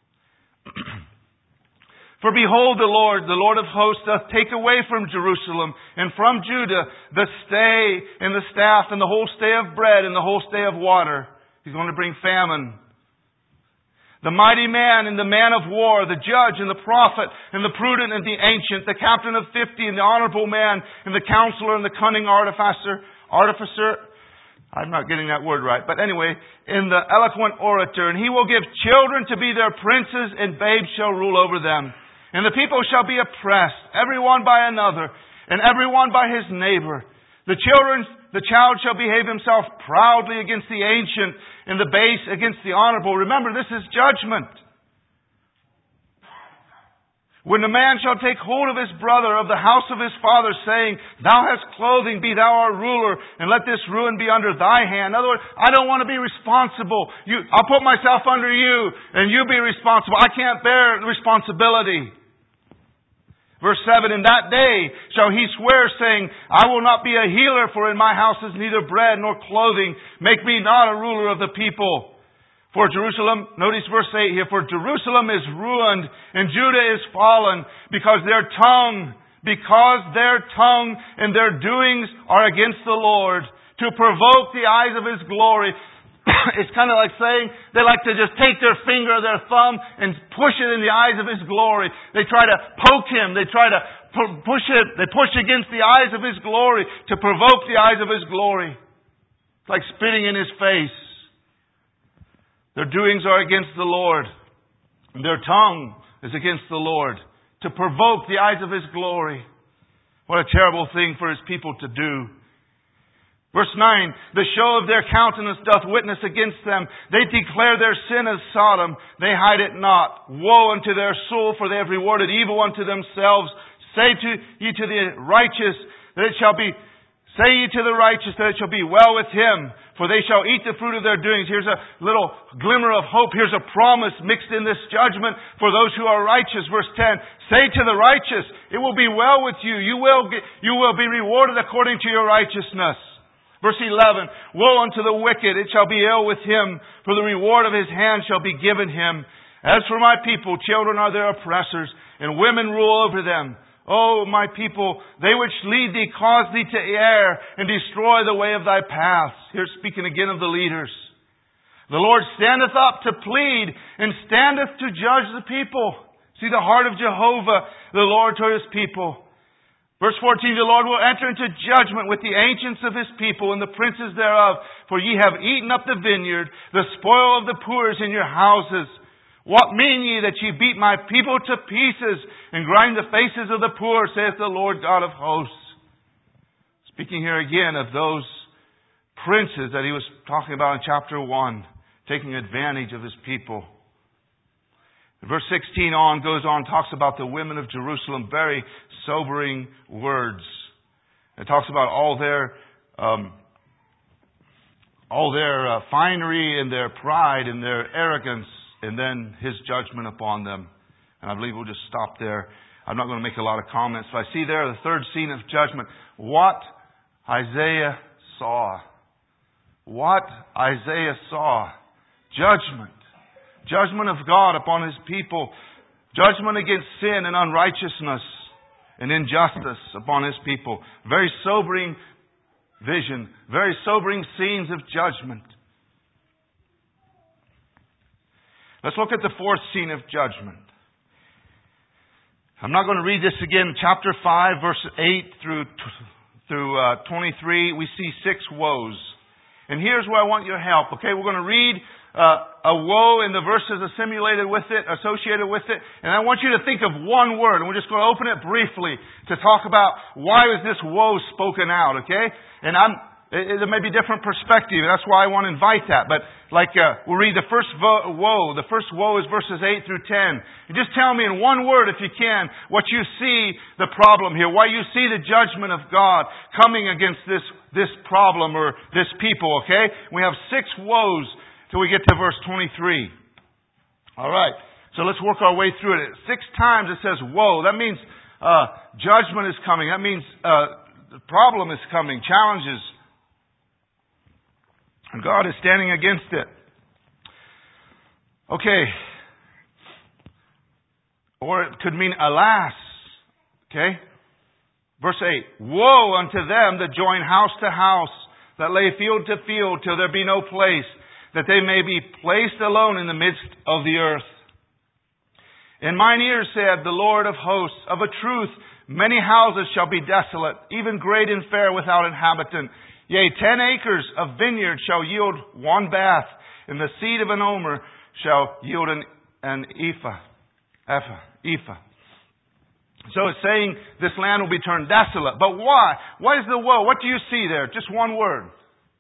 For behold, the Lord of hosts, doth take away from Jerusalem and from Judah the stay and the staff and the whole stay of bread and the whole stay of water. He's going to bring famine. The mighty man and the man of war, the judge and the prophet and the prudent and the ancient, the captain of 50 and the honorable man and the counselor and the cunning artificer, I'm not getting that word right. But anyway, in the eloquent orator, and he will give children to be their princes, and babes shall rule over them. And the people shall be oppressed, every one by another, and every one by his neighbor. The child shall behave himself proudly against the ancient, and the base against the honorable. Remember, this is judgment. When the man shall take hold of his brother of the house of his father, saying, Thou hast clothing, be thou our ruler, and let this ruin be under thy hand. In other words, I don't want to be responsible. I'll put myself under you, and you be responsible. I can't bear responsibility. Verse 7, In that day shall he swear, saying, I will not be a healer, for in my house is neither bread nor clothing. Make me not a ruler of the people. For Jerusalem, notice verse 8 here, for Jerusalem is ruined and Judah is fallen because their tongue and their doings are against the Lord to provoke the eyes of His glory. It's kind of like saying they like to just take their finger or their thumb and push it in the eyes of His glory. They try to poke Him. They try to push it. They push against the eyes of His glory to provoke the eyes of His glory. It's like spitting in His face. Their doings are against the Lord, and their tongue is against the Lord, to provoke the eyes of His glory. What a terrible thing for His people to do. Verse 9, the show of their countenance doth witness against them. They declare their sin as Sodom. They hide it not. Woe unto their soul, for they have rewarded evil unto themselves. Say ye to the righteous that it shall be well with him, for they shall eat the fruit of their doings. Here's a little glimmer of hope. Here's a promise mixed in this judgment for those who are righteous. Verse 10, say to the righteous, it will be well with you. You will be rewarded according to your righteousness. Verse 11, woe unto the wicked, it shall be ill with him, for the reward of his hand shall be given him. As for my people, children are their oppressors, and women rule over them. O my people, they which lead thee cause thee to err, and destroy the way of thy paths. Here speaking again of the leaders. The Lord standeth up to plead, and standeth to judge the people. See the heart of Jehovah, the Lord toward His people. Verse 14, the Lord will enter into judgment with the ancients of His people and the princes thereof. For ye have eaten up the vineyard, the spoil of the poor is in your houses. What mean ye that ye beat my people to pieces and grind the faces of the poor, saith the Lord God of hosts. Speaking here again of those princes that He was talking about in chapter 1, taking advantage of His people. Verse 16 goes on, talks about the women of Jerusalem, very sobering words. It talks about all their finery and their pride and their arrogance, and then His judgment upon them. And I believe we'll just stop there. I'm not going to make a lot of comments. So I see there the third scene of judgment. What Isaiah saw. What Isaiah saw. Judgment. Judgment of God upon His people. Judgment against sin and unrighteousness and injustice upon His people. Very sobering vision. Very sobering scenes of judgment. Let's look at the fourth scene of judgment. I'm not going to read this again. Chapter 5, verse 8 through 23, we see 6 woes. And here's where I want your help. Okay, we're going to read a woe in the verses associated with it. And I want you to think of one word. And we're just going to open it briefly to talk about why is this woe spoken out, okay? And there may be different perspective. That's why I want to invite that. But we'll read the first woe. The first woe is verses 8 through 10. And just tell me in one word, if you can, what you see the problem here. Why you see the judgment of God coming against this problem or this people, okay? We have 6 woes till we get to verse 23. All right. So let's work our way through it. 6 times it says woe. That means judgment is coming. That means the problem is coming. Challenges. And God is standing against it. Okay. Or it could mean alas. Okay. Verse 8. Woe unto them that join house to house, that lay field to field, till there be no place, that they may be placed alone in the midst of the earth. And mine ears said, the Lord of hosts, of a truth, many houses shall be desolate, even great and fair without inhabitant. Yea, 10 acres of vineyard shall yield one bath, and the seed of an omer shall yield an ephah. So it's saying this land will be turned desolate. But why? What is the woe? What do you see there? Just one word.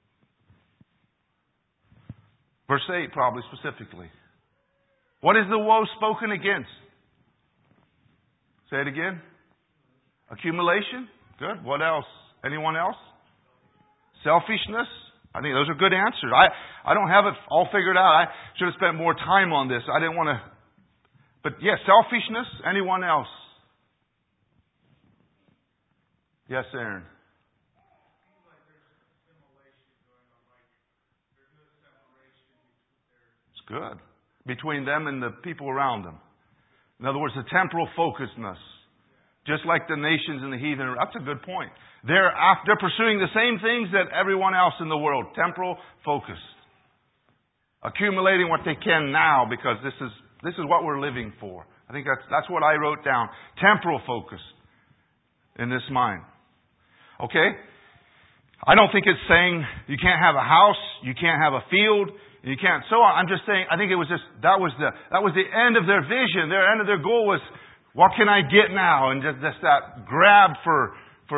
Verse 8 probably specifically. What is the woe spoken against? Say it again. Accumulation. Good. What else? Anyone else? Selfishness. I think those are good answers. I don't have it all figured out. I should have spent more time on this. I didn't want to. But yes, selfishness. Anyone else? Yes, Aaron. It's good. Between them and the people around them. In other words, the temporal focusedness. Just like the nations and the heathen. That's a good point. They're pursuing the same things that everyone else in the world. Temporal focused. Accumulating what they can now because this is what we're living for. I think that's what I wrote down. Temporal focus in this mind. Okay? I don't think it's saying you can't have a house, you can't have a field, you can't so on. I'm just saying I think it was just that was the end of their vision. Their end of their goal was what can I get now? And just that grab for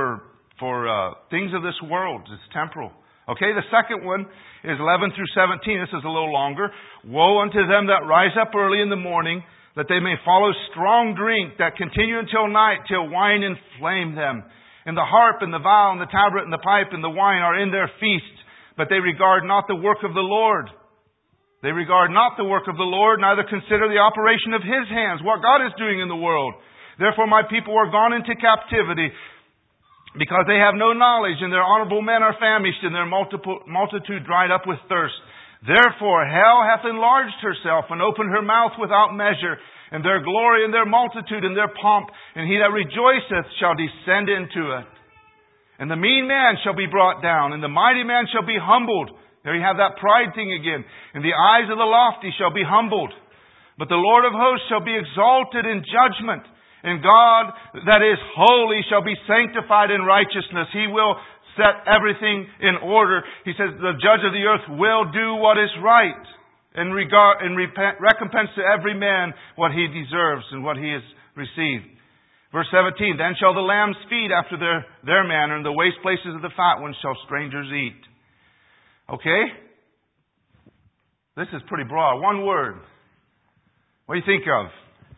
things of this world. It's temporal. Okay, the second one is 11 through 17. This is a little longer. Woe unto them that rise up early in the morning, that they may follow strong drink, that continue until night, till wine inflame them. And the harp and the viol and the tabret and the pipe and the wine are in their feast, but they regard not the work of the Lord. They regard not the work of the Lord, neither consider the operation of His hands, what God is doing in the world. Therefore my people are gone into captivity, because they have no knowledge, and their honorable men are famished, and their multitude dried up with thirst. Therefore hell hath enlarged herself, and opened her mouth without measure, and their glory and their multitude and their pomp, and he that rejoiceth shall descend into it. And the mean man shall be brought down, and the mighty man shall be humbled. There you have that pride thing again. And the eyes of the lofty shall be humbled. But the Lord of hosts shall be exalted in judgment. And God that is holy shall be sanctified in righteousness. He will set everything in order. He says the judge of the earth will do what is right. And recompense to every man what he deserves and what he has received. Verse 17, then shall the lambs feed after their manner, and the waste places of the fat ones shall strangers eat. Okay? This is pretty broad. One word. What do you think of?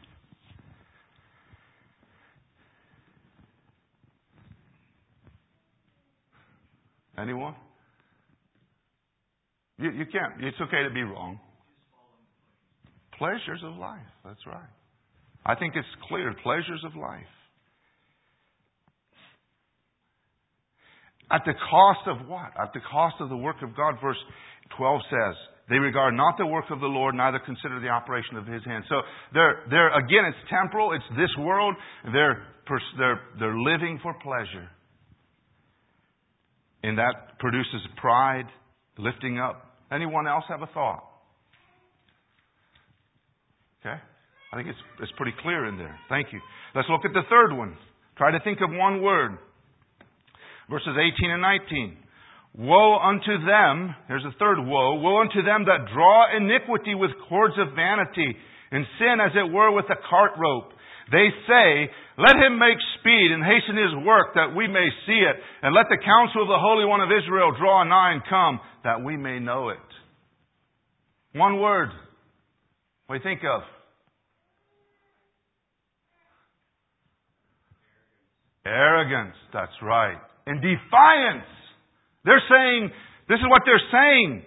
Anyone? You can't. It's okay to be wrong. Pleasures of life. That's right. I think it's clear. Pleasures of life. At the cost of what? At the cost of the work of God. Verse 12 says, they regard not the work of the Lord, neither consider the operation of His hand. So they're again, it's temporal. It's this world. They're living for pleasure. And that produces pride, lifting up. Anyone else have a thought? Okay? I think it's pretty clear in there. Thank you. Let's look at the third one. Try to think of one word. Verses 18 and 19. Woe unto them, here's the third woe, woe unto them that draw iniquity with cords of vanity, and sin as it were with a cart rope. They say, let him make speed and hasten his work that we may see it, and let the counsel of the Holy One of Israel draw nigh and come, that we may know it. One word. What do you think of? Arrogance. That's right. And defiance. They're saying, this is what they're saying.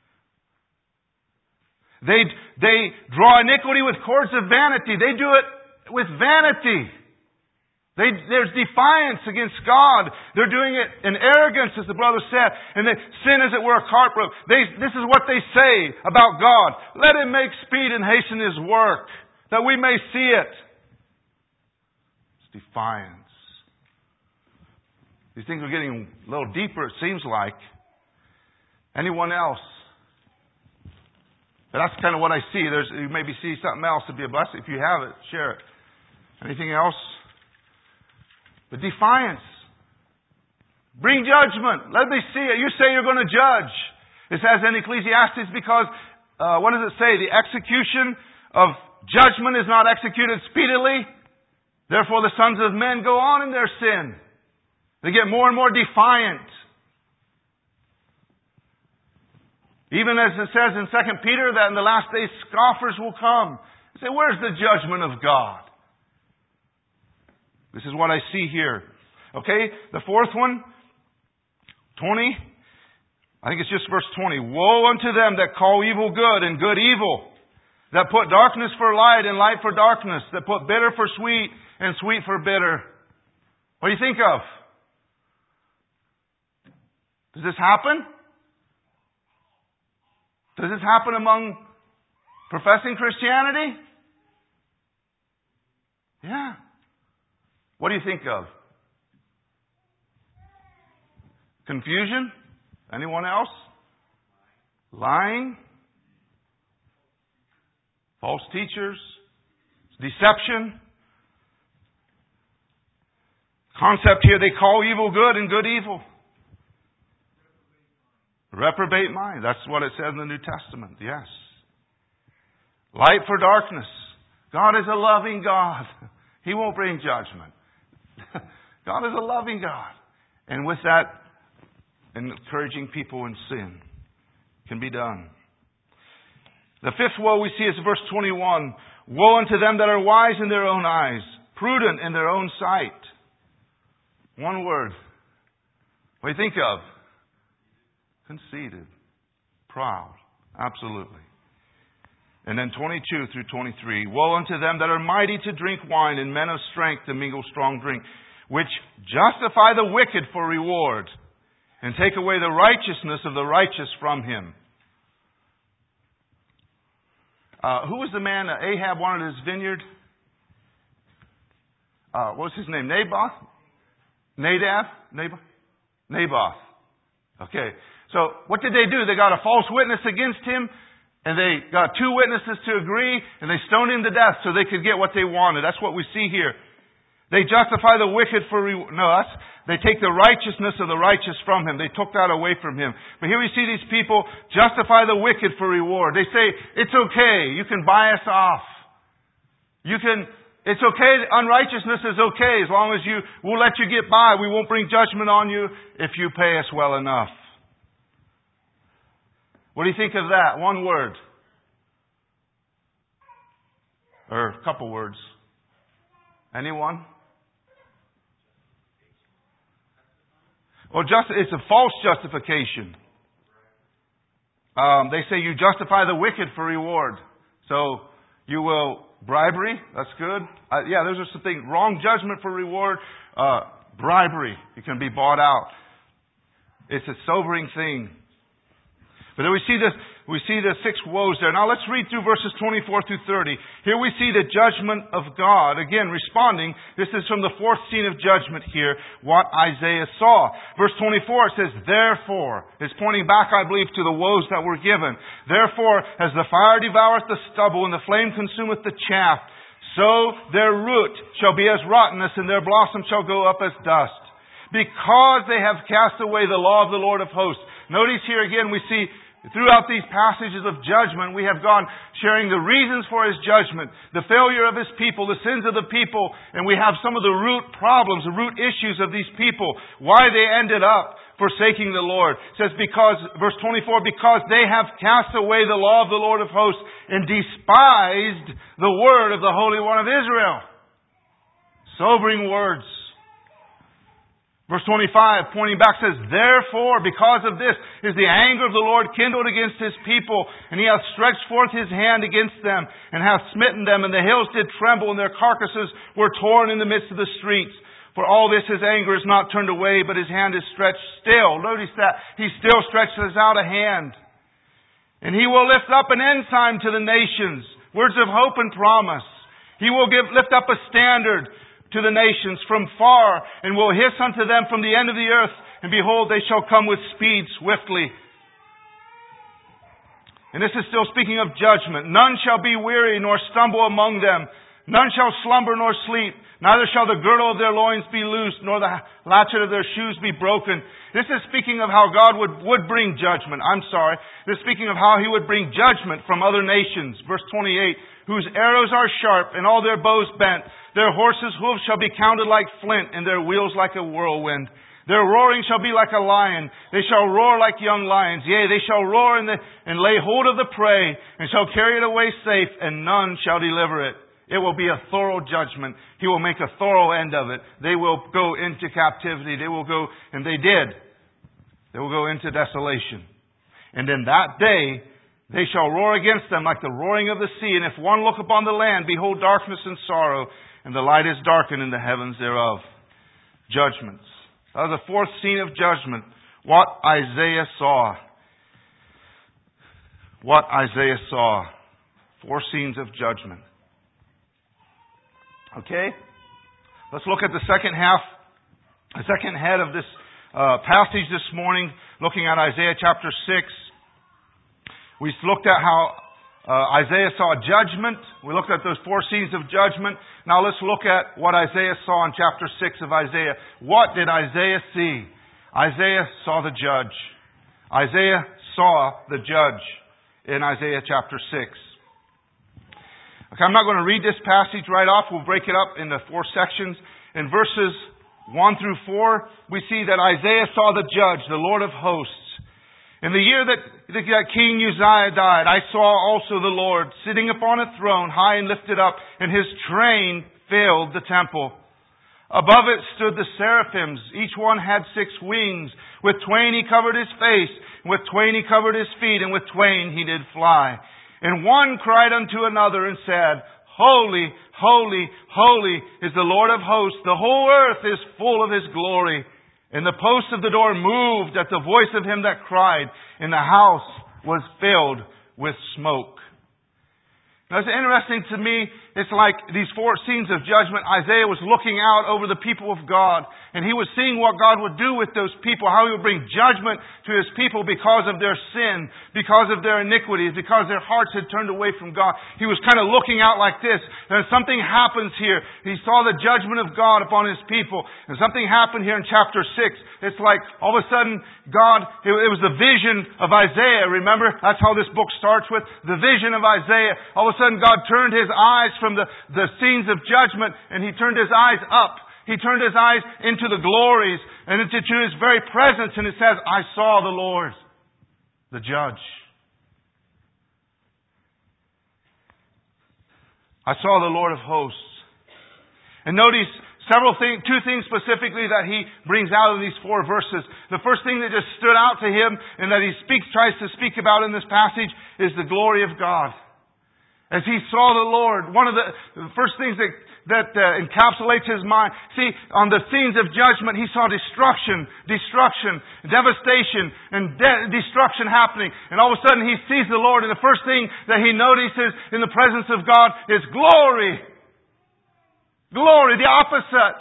They draw iniquity with cords of vanity. They do it with vanity. There's defiance against God. They're doing it in arrogance, as the brother said. And they sin as it were a cart rope. This is what they say about God. Let Him make speed and hasten His work, that we may see it. It's defiance. These things are getting a little deeper, it seems like. Anyone else? But that's kind of what I see. You maybe see something else to be a blessing. If you have it, share it. Anything else? The defiance. Bring judgment. Let me see it. You say you're going to judge. It says in Ecclesiastes because, what does it say? The execution of judgment is not executed speedily. Therefore the sons of men go on in their sin. They get more and more defiant. Even as it says in 2 Peter that in the last days scoffers will come. You say, where's the judgment of God? This is what I see here. Okay, the fourth one, 20. I think it's just verse 20. Woe unto them that call evil good and good evil, that put darkness for light and light for darkness, that put bitter for sweet and sweet for bitter. What do you think of? Does this happen? Does this happen among professing Christianity? Yeah. What do you think of? Confusion? Anyone else? Lying? False teachers? Deception? Concept here, they call evil good and good evil. Reprobate mind. That's what it says in the New Testament. Yes. Light for darkness. God is a loving God. He won't bring judgment. God is a loving God. And with that, encouraging people in sin can be done. The fifth woe we see is verse 21. Woe unto them that are wise in their own eyes, prudent in their own sight. One word. What do you think of? Conceited. Proud. Absolutely. And then 22 through 23. Woe unto them that are mighty to drink wine and men of strength to mingle strong drink, which justify the wicked for reward and take away the righteousness of the righteous from him. Who was the man Ahab wanted his vineyard? What was his name? Naboth? Naboth. Okay. So what did they do? They got a false witness against him, and they got two witnesses to agree, and they stoned him to death so they could get what they wanted. That's what we see here. They justify the wicked for they take the righteousness of the righteous from him. They took that away from him. But here we see these people justify the wicked for reward. They say, it's okay. You can buy us off. It's okay. Unrighteousness is okay as long as we'll let you get by. We won't bring judgment on you if you pay us well enough. What do you think of that? One word. Or a couple words. Anyone? Well, it's a false justification. They say you justify the wicked for reward. So you will bribery. That's good. Those are some things. Wrong judgment for reward. Bribery. You can be bought out. It's a sobering thing. But then we see the six woes there. Now let's read through verses 24 through 30. Here we see the judgment of God. Again, responding. This is from the fourth scene of judgment here, what Isaiah saw. Verse 24, it says, therefore, it's pointing back, I believe, to the woes that were given. Therefore, as the fire devoureth the stubble and the flame consumeth the chaff, so their root shall be as rottenness and their blossom shall go up as dust. Because they have cast away the law of the Lord of hosts. Notice here again we see throughout these passages of judgment, we have gone sharing the reasons for His judgment, the failure of His people, the sins of the people, and we have some of the root problems, the root issues of these people, why they ended up forsaking the Lord. It says because, verse 24, because they have cast away the law of the Lord of hosts and despised the word of the Holy One of Israel. Sobering words. Verse 25, pointing back, says, therefore, because of this, is the anger of the Lord kindled against His people, and He hath stretched forth His hand against them, and hath smitten them, and the hills did tremble, and their carcasses were torn in the midst of the streets. For all this His anger is not turned away, but His hand is stretched still. Notice that. He still stretches out a hand. And He will lift up an ensign to the nations. Words of hope and promise. He will lift up a standard to the nations from far, and will hiss unto them from the end of the earth, and behold, they shall come with speed swiftly. And this is still speaking of judgment. None shall be weary nor stumble among them. None shall slumber nor sleep, neither shall the girdle of their loins be loosed, nor the latchet of their shoes be broken. This is speaking of how God would bring judgment. This is speaking of how He would bring judgment from other nations. Verse 28, whose arrows are sharp and all their bows bent. Their horses' hooves shall be counted like flint, and their wheels like a whirlwind. Their roaring shall be like a lion. They shall roar like young lions. Yea, they shall roar and lay hold of the prey, and shall carry it away safe, and none shall deliver it. It will be a thorough judgment. He will make a thorough end of it. They will go into captivity. They will go, and they did. They will go into desolation. And in that day, they shall roar against them like the roaring of the sea. And if one look upon the land, behold darkness and sorrow, and the light is darkened in the heavens thereof. Judgments. That was the fourth scene of judgment. What Isaiah saw. What Isaiah saw. 4 scenes of judgment. Okay? Let's look at the second head of this passage this morning, looking at Isaiah chapter 6. We looked at how Isaiah saw judgment. We looked at those 4 scenes of judgment. Now let's look at what Isaiah saw in chapter 6 of Isaiah. What did Isaiah see? Isaiah saw the judge. Isaiah saw the judge in Isaiah chapter 6. Okay, I'm not going to read this passage right off. We'll break it up into 4 sections. In verses 1 through 4, we see that Isaiah saw the judge, the Lord of hosts. In the year that King Uzziah died, I saw also the Lord sitting upon a throne, high and lifted up, and His train filled the temple. Above it stood the seraphims. Each one had 6 wings. With twain He covered His face, and with twain He covered His feet, and with twain He did fly. And one cried unto another and said, Holy, holy, holy is the Lord of hosts. The whole earth is full of His glory. And the posts of the door moved at the voice of him that cried, and the house was filled with smoke. Now, it's interesting to me. It's like these 4 scenes of judgment. Isaiah was looking out over the people of God, and he was seeing what God would do with those people, how He would bring judgment to His people because of their sin, because of their iniquities, because their hearts had turned away from God. He was kind of looking out like this, and something happens here. He saw the judgment of God upon His people, and something happened here in chapter 6. It's like all of a sudden God, it was the vision of Isaiah. Remember, that's how this book starts with, the vision of Isaiah. All of a sudden God turned His eyes from the scenes of judgment, and He turned His eyes up. He turned His eyes into the glories and into His very presence, and it says, I saw the Lord, the judge. I saw the Lord of hosts. And notice two things specifically that he brings out in these 4 verses. The first thing that just stood out to him and that he tries to speak about in this passage is the glory of God. As he saw the Lord, one of the first things that encapsulates his mind. See, on the scenes of judgment, he saw destruction, devastation, and destruction happening. And all of a sudden he sees the Lord, and the first thing that he notices in the presence of God is glory. Glory, the opposite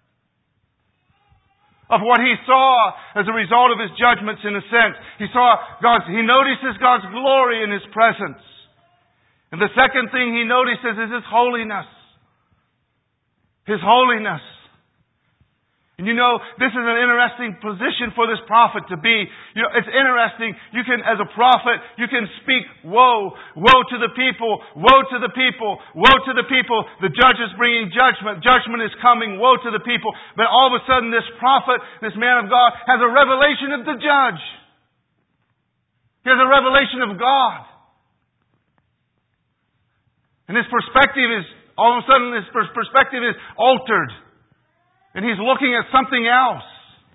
of what he saw as a result of his judgments in a sense. He notices God's glory in His presence. And the second thing he notices is His holiness. His holiness. And this is an interesting position for this prophet to be. It's interesting. You can, as a prophet, you can speak woe. Woe to the people. Woe to the people. Woe to the people. The judge is bringing judgment. Judgment is coming. Woe to the people. But all of a sudden this prophet, this man of God, has a revelation of the judge. He has a revelation of God. And his perspective is, all of a sudden his perspective is altered. And he's looking at something else.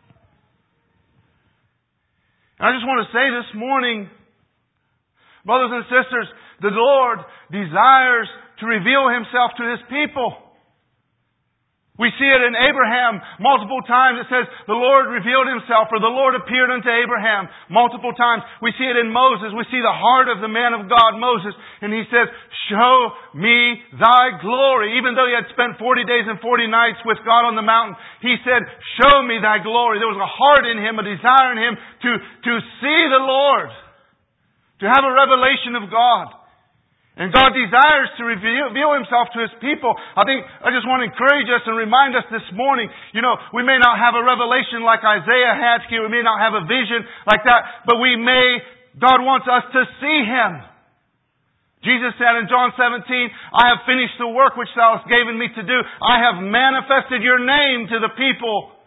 And I just want to say this morning, brothers and sisters, the Lord desires to reveal Himself to His people. We see it in Abraham multiple times. It says, the Lord revealed Himself, or the Lord appeared unto Abraham multiple times. We see it in Moses. We see the heart of the man of God, Moses. And he says, show me Thy glory. Even though he had spent 40 days and 40 nights with God on the mountain, he said, show me Thy glory. There was a heart in him, a desire in him to see the Lord, to have a revelation of God. And God desires to reveal Himself to His people. I just want to encourage us and remind us this morning, we may not have a revelation like Isaiah had here. We may not have a vision like that. But God wants us to see Him. Jesus said in John 17, I have finished the work which Thou hast given me to do. I have manifested Your name to the people.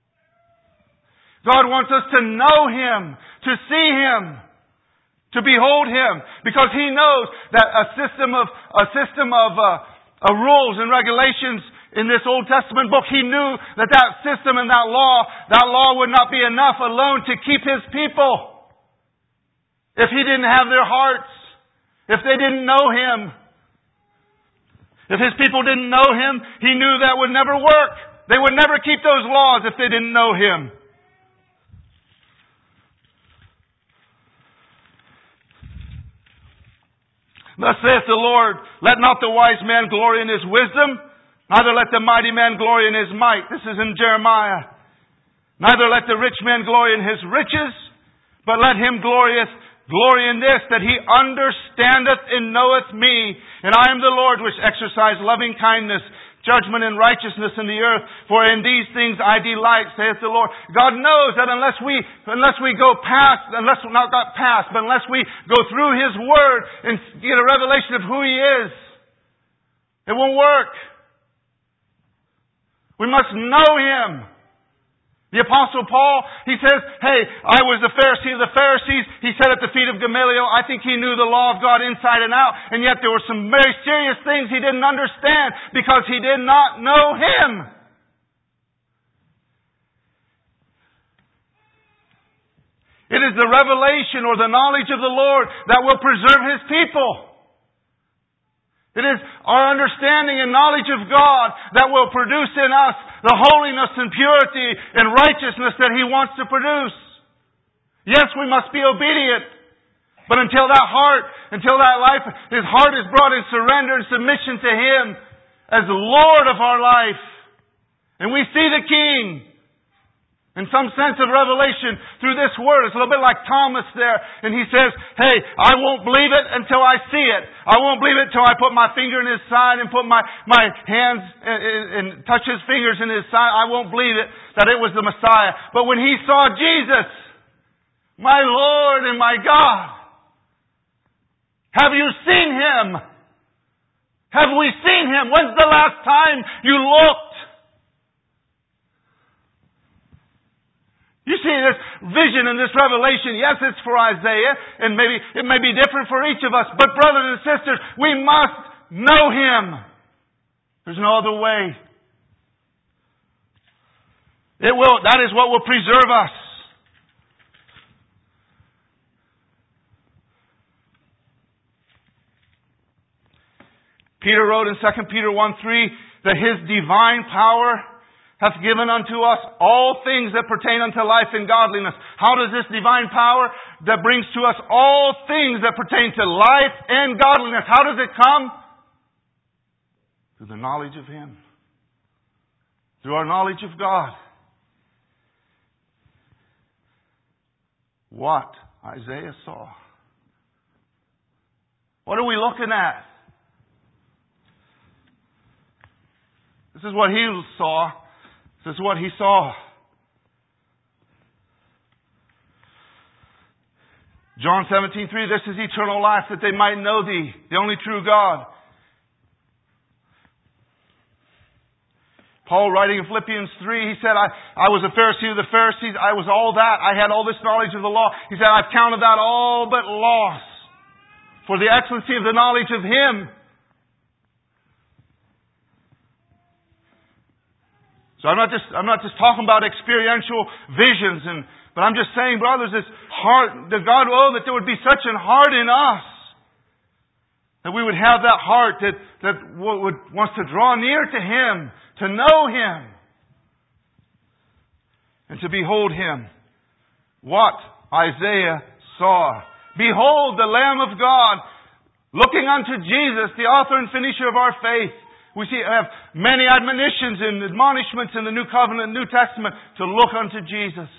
God wants us to know Him, to see Him, to behold Him, because He knows that a system of rules and regulations in this Old Testament book, He knew that system and that law would not be enough alone to keep His people. If He didn't have their hearts, if they didn't know Him, if His people didn't know Him, He knew that would never work. They would never keep those laws if they didn't know Him. Thus saith the Lord, let not the wise man glory in his wisdom, neither let the mighty man glory in his might. This is in Jeremiah. Neither let the rich man glory in his riches, but let him glory in this, that he understandeth and knoweth me. And I am the Lord which exercise loving kindness, judgment and righteousness in the earth. For in these things I delight, saith the Lord. God knows that unless we go past, unless we go through His Word and get a revelation of who He is, it won't work. We must know Him. The Apostle Paul, he says, hey, I was the Pharisee of the Pharisees. He sat at the feet of Gamaliel. I think he knew the law of God inside and out. And yet there were some very serious things he didn't understand because he did not know Him. It is the revelation or the knowledge of the Lord that will preserve His people. It is our understanding and knowledge of God that will produce in us the holiness and purity and righteousness that He wants to produce. Yes, we must be obedient. But until that life, His heart is brought in surrender and submission to Him as Lord of our life. And we see the King. In some sense of revelation through this Word. It's a little bit like Thomas there. And he says, hey, I won't believe it until I see it. I won't believe it until I put my finger in His side and put my hands and touch His fingers in His side. I won't believe it that it was the Messiah. But when he saw Jesus, my Lord and my God, have you seen Him? Have we seen Him? When's the last time you looked? You see this vision and this revelation. Yes, it's for Isaiah, and maybe it may be different for each of us. But brothers and sisters, we must know Him. There's no other way. That is what will preserve us. Peter wrote in 2 Peter 1:3 that His divine power hath given unto us all things that pertain unto life and godliness. How does this divine power that brings to us all things that pertain to life and godliness, how does it come? Through the knowledge of Him. Through our knowledge of God. What Isaiah saw. What are we looking at? This is what he saw. This is what he saw. John 17:3, this is eternal life, that they might know Thee, the only true God. Paul, writing in Philippians 3, he said, I was a Pharisee of the Pharisees. I was all that. I had all this knowledge of the law. He said, I've counted that all but loss for the excellency of the knowledge of Him. So I'm not just talking about experiential visions, but I'm just saying, brothers, this heart that God that there would be such a heart in us that we would have that heart that wants to draw near to Him, to know Him, and to behold Him. What Isaiah saw. Behold the Lamb of God, looking unto Jesus, the author and finisher of our faith. We have many admonitions and admonishments in the New Covenant and New Testament to look unto Jesus.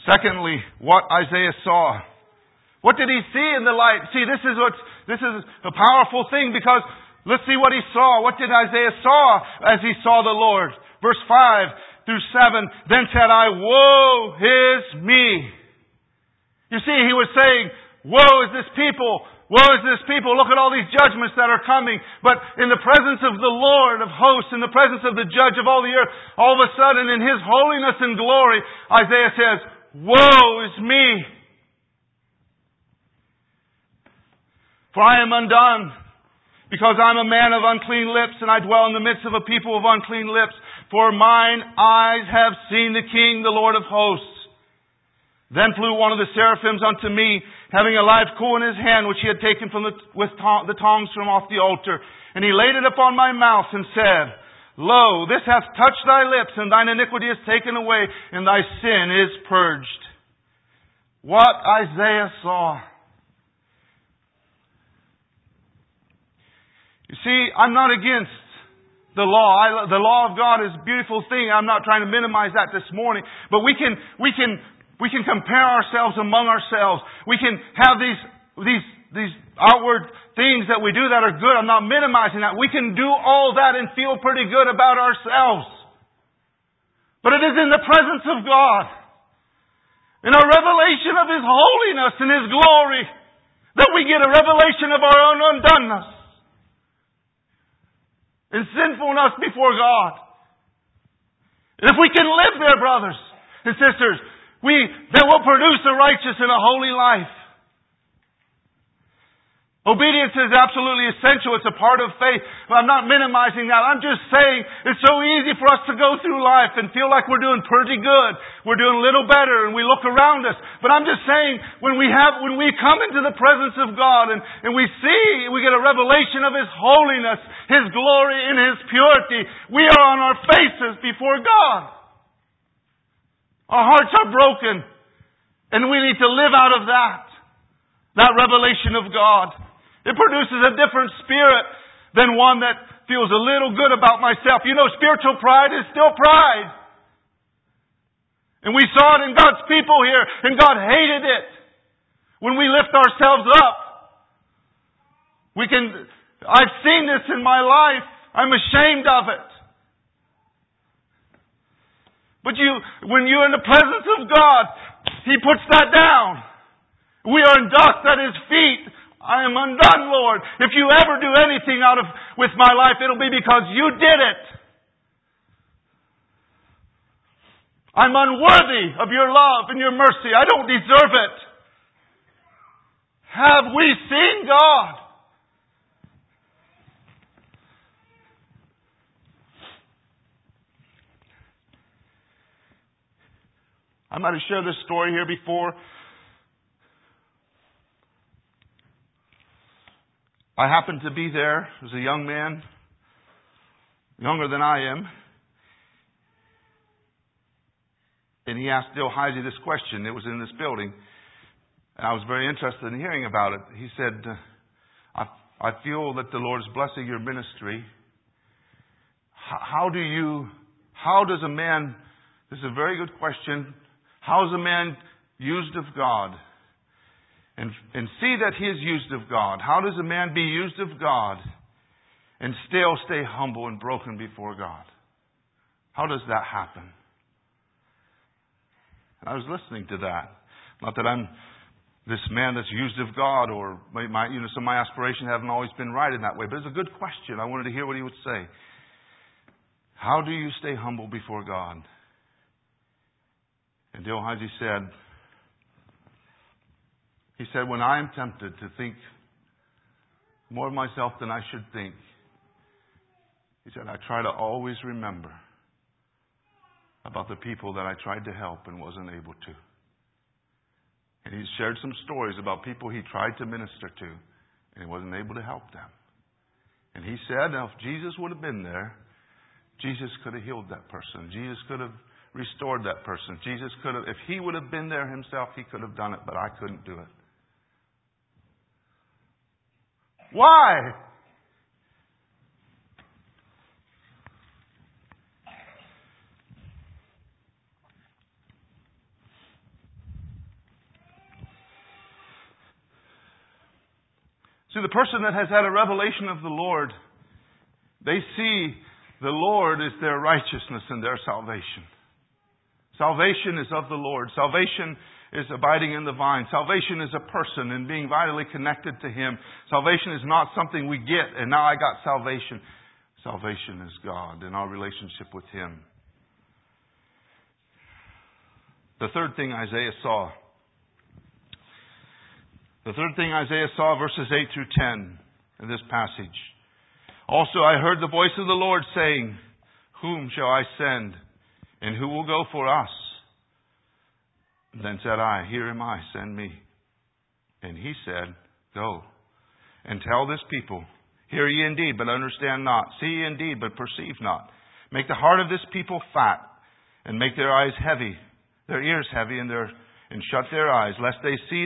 Secondly, what Isaiah saw. What did he see in the light? See, this is a powerful thing, because let's see what he saw. What did Isaiah saw as he saw the Lord? Verse 5 through 7. Then said I, woe is me. You see, he was saying, woe is this people. Woe is this people. Look at all these judgments that are coming. But in the presence of the Lord of hosts, in the presence of the judge of all the earth, all of a sudden in His holiness and glory, Isaiah says, woe is me. For I am undone, because I am a man of unclean lips, and I dwell in the midst of a people of unclean lips. For mine eyes have seen the King, the Lord of hosts. Then flew one of the seraphims unto me, having a live coal in his hand, which he had taken with the tongs from off the altar. And he laid it upon my mouth, and said, Lo, this hath touched thy lips, and thine iniquity is taken away, and thy sin is purged. What Isaiah saw. You see, I'm not against the law. The law of God is a beautiful thing. I'm not trying to minimize that this morning. But we can compare ourselves among ourselves. We can have these outward things that we do that are good. I'm not minimizing that. We can do all that and feel pretty good about ourselves. But it is in the presence of God, in a revelation of His holiness and His glory, that we get a revelation of our own undoneness and sinfulness before God. And if we can live there, brothers and sisters, that will produce a righteous and a holy life. Obedience is absolutely essential. It's a part of faith. But I'm not minimizing that. I'm just saying it's so easy for us to go through life and feel like we're doing pretty good. We're doing a little better, and we look around us. But I'm just saying, when we come into the presence of God and we get a revelation of His holiness, His glory, and His purity, we are on our faces before God. Our hearts are broken, and we need to live out of that revelation of God. It produces a different spirit than one that feels a little good about myself. You know, spiritual pride is still pride. And we saw it in God's people here, and God hated it. When we lift ourselves up, I've seen this in my life. I'm ashamed of it. But when you're in the presence of God, He puts that down. We are in dust at His feet. I am undone, Lord. If you ever do anything with my life, it'll be because you did it. I'm unworthy of your love and your mercy. I don't deserve it. Have we seen God? I might have shared this story here before. I happened to be there as a young man, younger than I am. And he asked Dale Heisey this question. It was in this building. And I was very interested in hearing about it. He said, I feel that the Lord is blessing your ministry. How does a man, this is a very good question, how is a man used of God? And see that he is used of God. How does a man be used of God and still stay humble and broken before God? How does that happen? And I was listening to that. Not that I'm this man that's used of God, or some of my aspirations haven't always been right in that way. But it's a good question. I wanted to hear what he would say. How do you stay humble before God? And Dale Heisey said, when I am tempted to think more of myself than I should think, he said, I try to always remember about the people that I tried to help and wasn't able to. And he shared some stories about people he tried to minister to and he wasn't able to help them. And he said, now if Jesus would have been there, Jesus could have healed that person. Jesus could have restored that person. Jesus could have, if he would have been there himself, he could have done it, but I couldn't do it. Why? See, the person that has had a revelation of the Lord, they see the Lord is their righteousness and their salvation. Salvation is of the Lord. Salvation is abiding in the vine. Salvation is a person and being vitally connected to Him. Salvation is not something we get and now I got salvation. Salvation is God and our relationship with Him. The third thing Isaiah saw, verses 8 through 10 in this passage. Also I heard the voice of the Lord saying, Whom shall I send? And who will go for us? Then said I, Here am I, send me. And He said, Go, and tell this people, Hear ye indeed, but understand not. See ye indeed, but perceive not. Make the heart of this people fat, and make their eyes heavy, their ears heavy, and shut their eyes, lest they see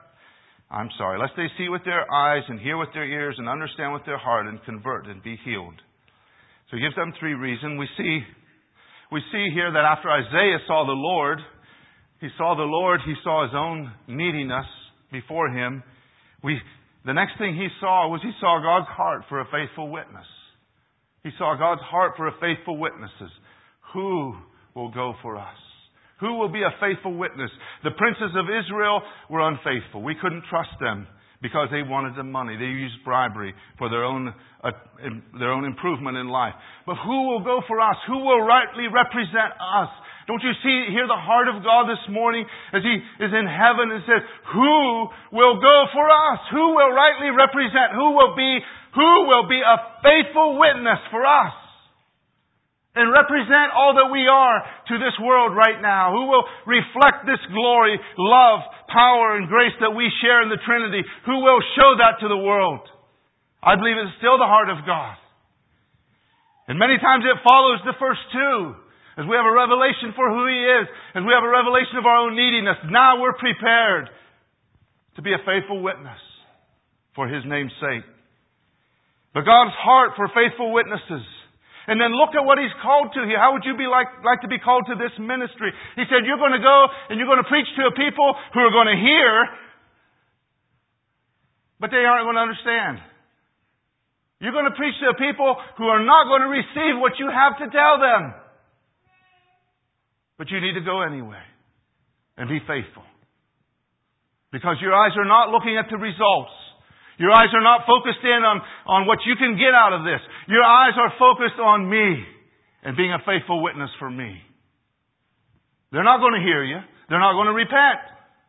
with their eyes, and hear with their ears, and understand with their heart, and convert, and be healed. So He gives them three reasons. We see here that after Isaiah saw the Lord, he saw His own neediness before him. The next thing he saw God's heart for a faithful witness. He saw God's heart for a faithful witnesses. Who will go for us? Who will be a faithful witness? The princes of Israel were unfaithful. We couldn't trust them because they wanted the money. They used bribery for their own improvement in life. But who will go for us? Who will rightly represent us? Don't you hear the heart of God this morning as He is in heaven and says, Who will go for us? Who will rightly represent? Who will be a faithful witness for us? And represent all that we are to this world right now. Who will reflect this glory, love, power, and grace that we share in the Trinity? Who will show that to the world? I believe it's still the heart of God. And many times it follows the first two. As we have a revelation for who He is, as we have a revelation of our own neediness, now we're prepared to be a faithful witness for His name's sake. But God's heart for faithful witnesses. And then look at what He's called to here. How would you like to be called to this ministry? He said, you're going to go and you're going to preach to a people who are going to hear, but they aren't going to understand. You're going to preach to a people who are not going to receive what you have to tell them. But you need to go anyway and be faithful. Because your eyes are not looking at the results. Your eyes are not focused in on what you can get out of this. Your eyes are focused on me and being a faithful witness for me. They're not going to hear you. They're not going to repent.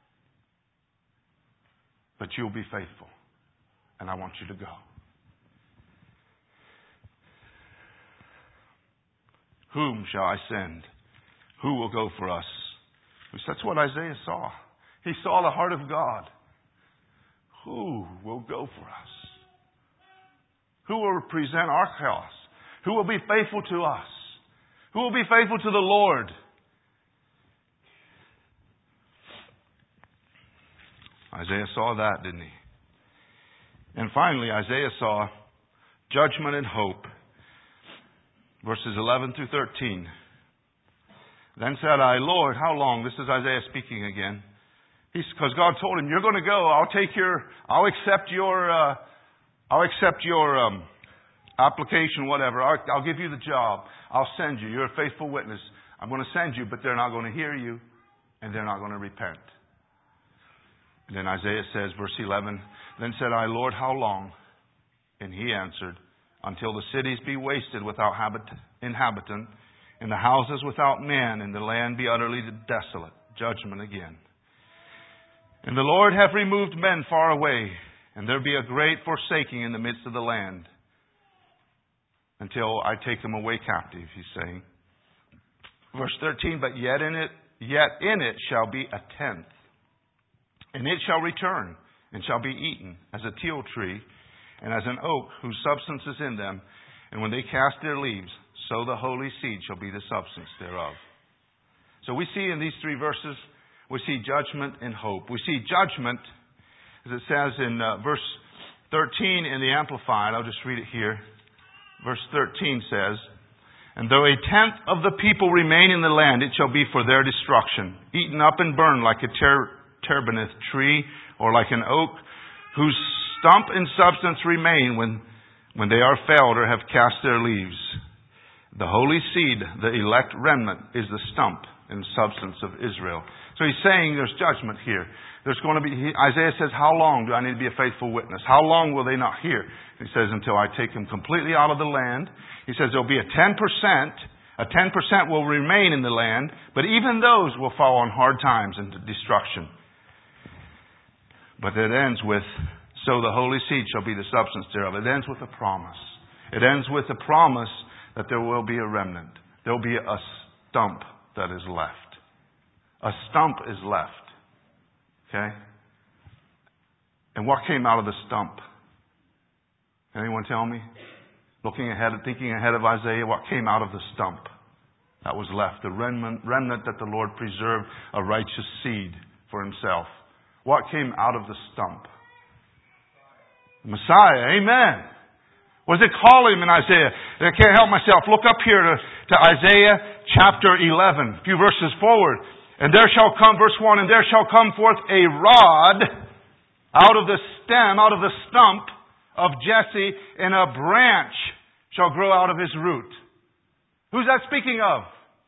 But you'll be faithful. And I want you to go. Whom shall I send? Who will go for us? That's what Isaiah saw. He saw the heart of God. Who will go for us? Who will represent our cause? Who will be faithful to us? Who will be faithful to the Lord? Isaiah saw that, didn't he? And finally, Isaiah saw judgment and hope. Verses 11 through 13. Then said I, Lord, how long? This is Isaiah speaking again. Because God told him, you're going to go. I'll accept your application, whatever. I'll give you the job. I'll send you. You're a faithful witness. I'm going to send you, but they're not going to hear you, and they're not going to repent. And then Isaiah says, verse 11, Then said I, Lord, how long? And He answered, Until the cities be wasted without inhabitant, and the houses without man, and the land be utterly desolate. Judgment again. And the Lord hath removed men far away, and there be a great forsaking in the midst of the land, until I take them away captive, He's saying. Verse 13, But yet in it shall be a tenth, and it shall return, and shall be eaten, as a teil tree, and as an oak whose substance is in them. And when they cast their leaves, so the holy seed shall be the substance thereof. So we see in these three verses, we see judgment and hope. We see judgment, as it says in verse 13 in the Amplified. I'll just read it here. Verse 13 says, And though a tenth of the people remain in the land, it shall be for their destruction, eaten up and burned like a terebinth tree, or like an oak whose stump and substance remain when they are felled or have cast their leaves. The holy seed, the elect remnant, is the stump and substance of Israel. So he's saying there's judgment here. There's going to be, Isaiah says, how long do I need to be a faithful witness? How long will they not hear? He says, until I take them completely out of the land. He says there'll be a 10%. A 10% will remain in the land, but even those will fall on hard times and destruction. But it ends with, so the holy seed shall be the substance thereof. It ends with a promise. It ends with a promise that there will be a remnant. There will be a stump that is left. A stump is left. Okay? And what came out of the stump? Anyone tell me? Looking ahead, thinking ahead of Isaiah, what came out of the stump that was left? The remnant that the Lord preserved, a righteous seed for Himself. What came out of the stump? Messiah. Amen. What does it call Him in Isaiah? I can't help myself. Look up here to Isaiah chapter 11, a few verses forward. And there shall come, verse 1, and there shall come forth a rod out of the stem, out of the stump of Jesse, and a branch shall grow out of his root. Who's that speaking of?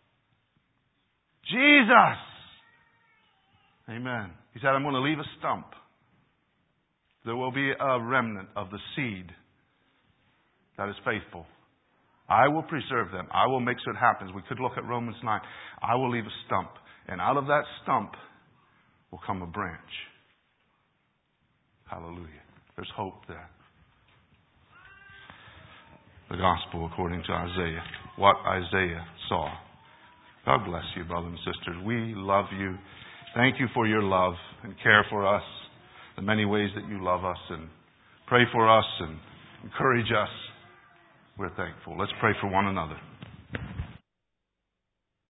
Jesus. Amen. He said, I'm going to leave a stump. There will be a remnant of the seed that is faithful. I will preserve them. I will make sure it happens. We could look at Romans 9. I will leave a stump. And out of that stump will come a branch. Hallelujah. There's hope there. The gospel according to Isaiah. What Isaiah saw. God bless you, brothers and sisters. We love you. Thank you for your love and care for us. The many ways that you love us and pray for us and encourage us. We're thankful. Let's pray for one another.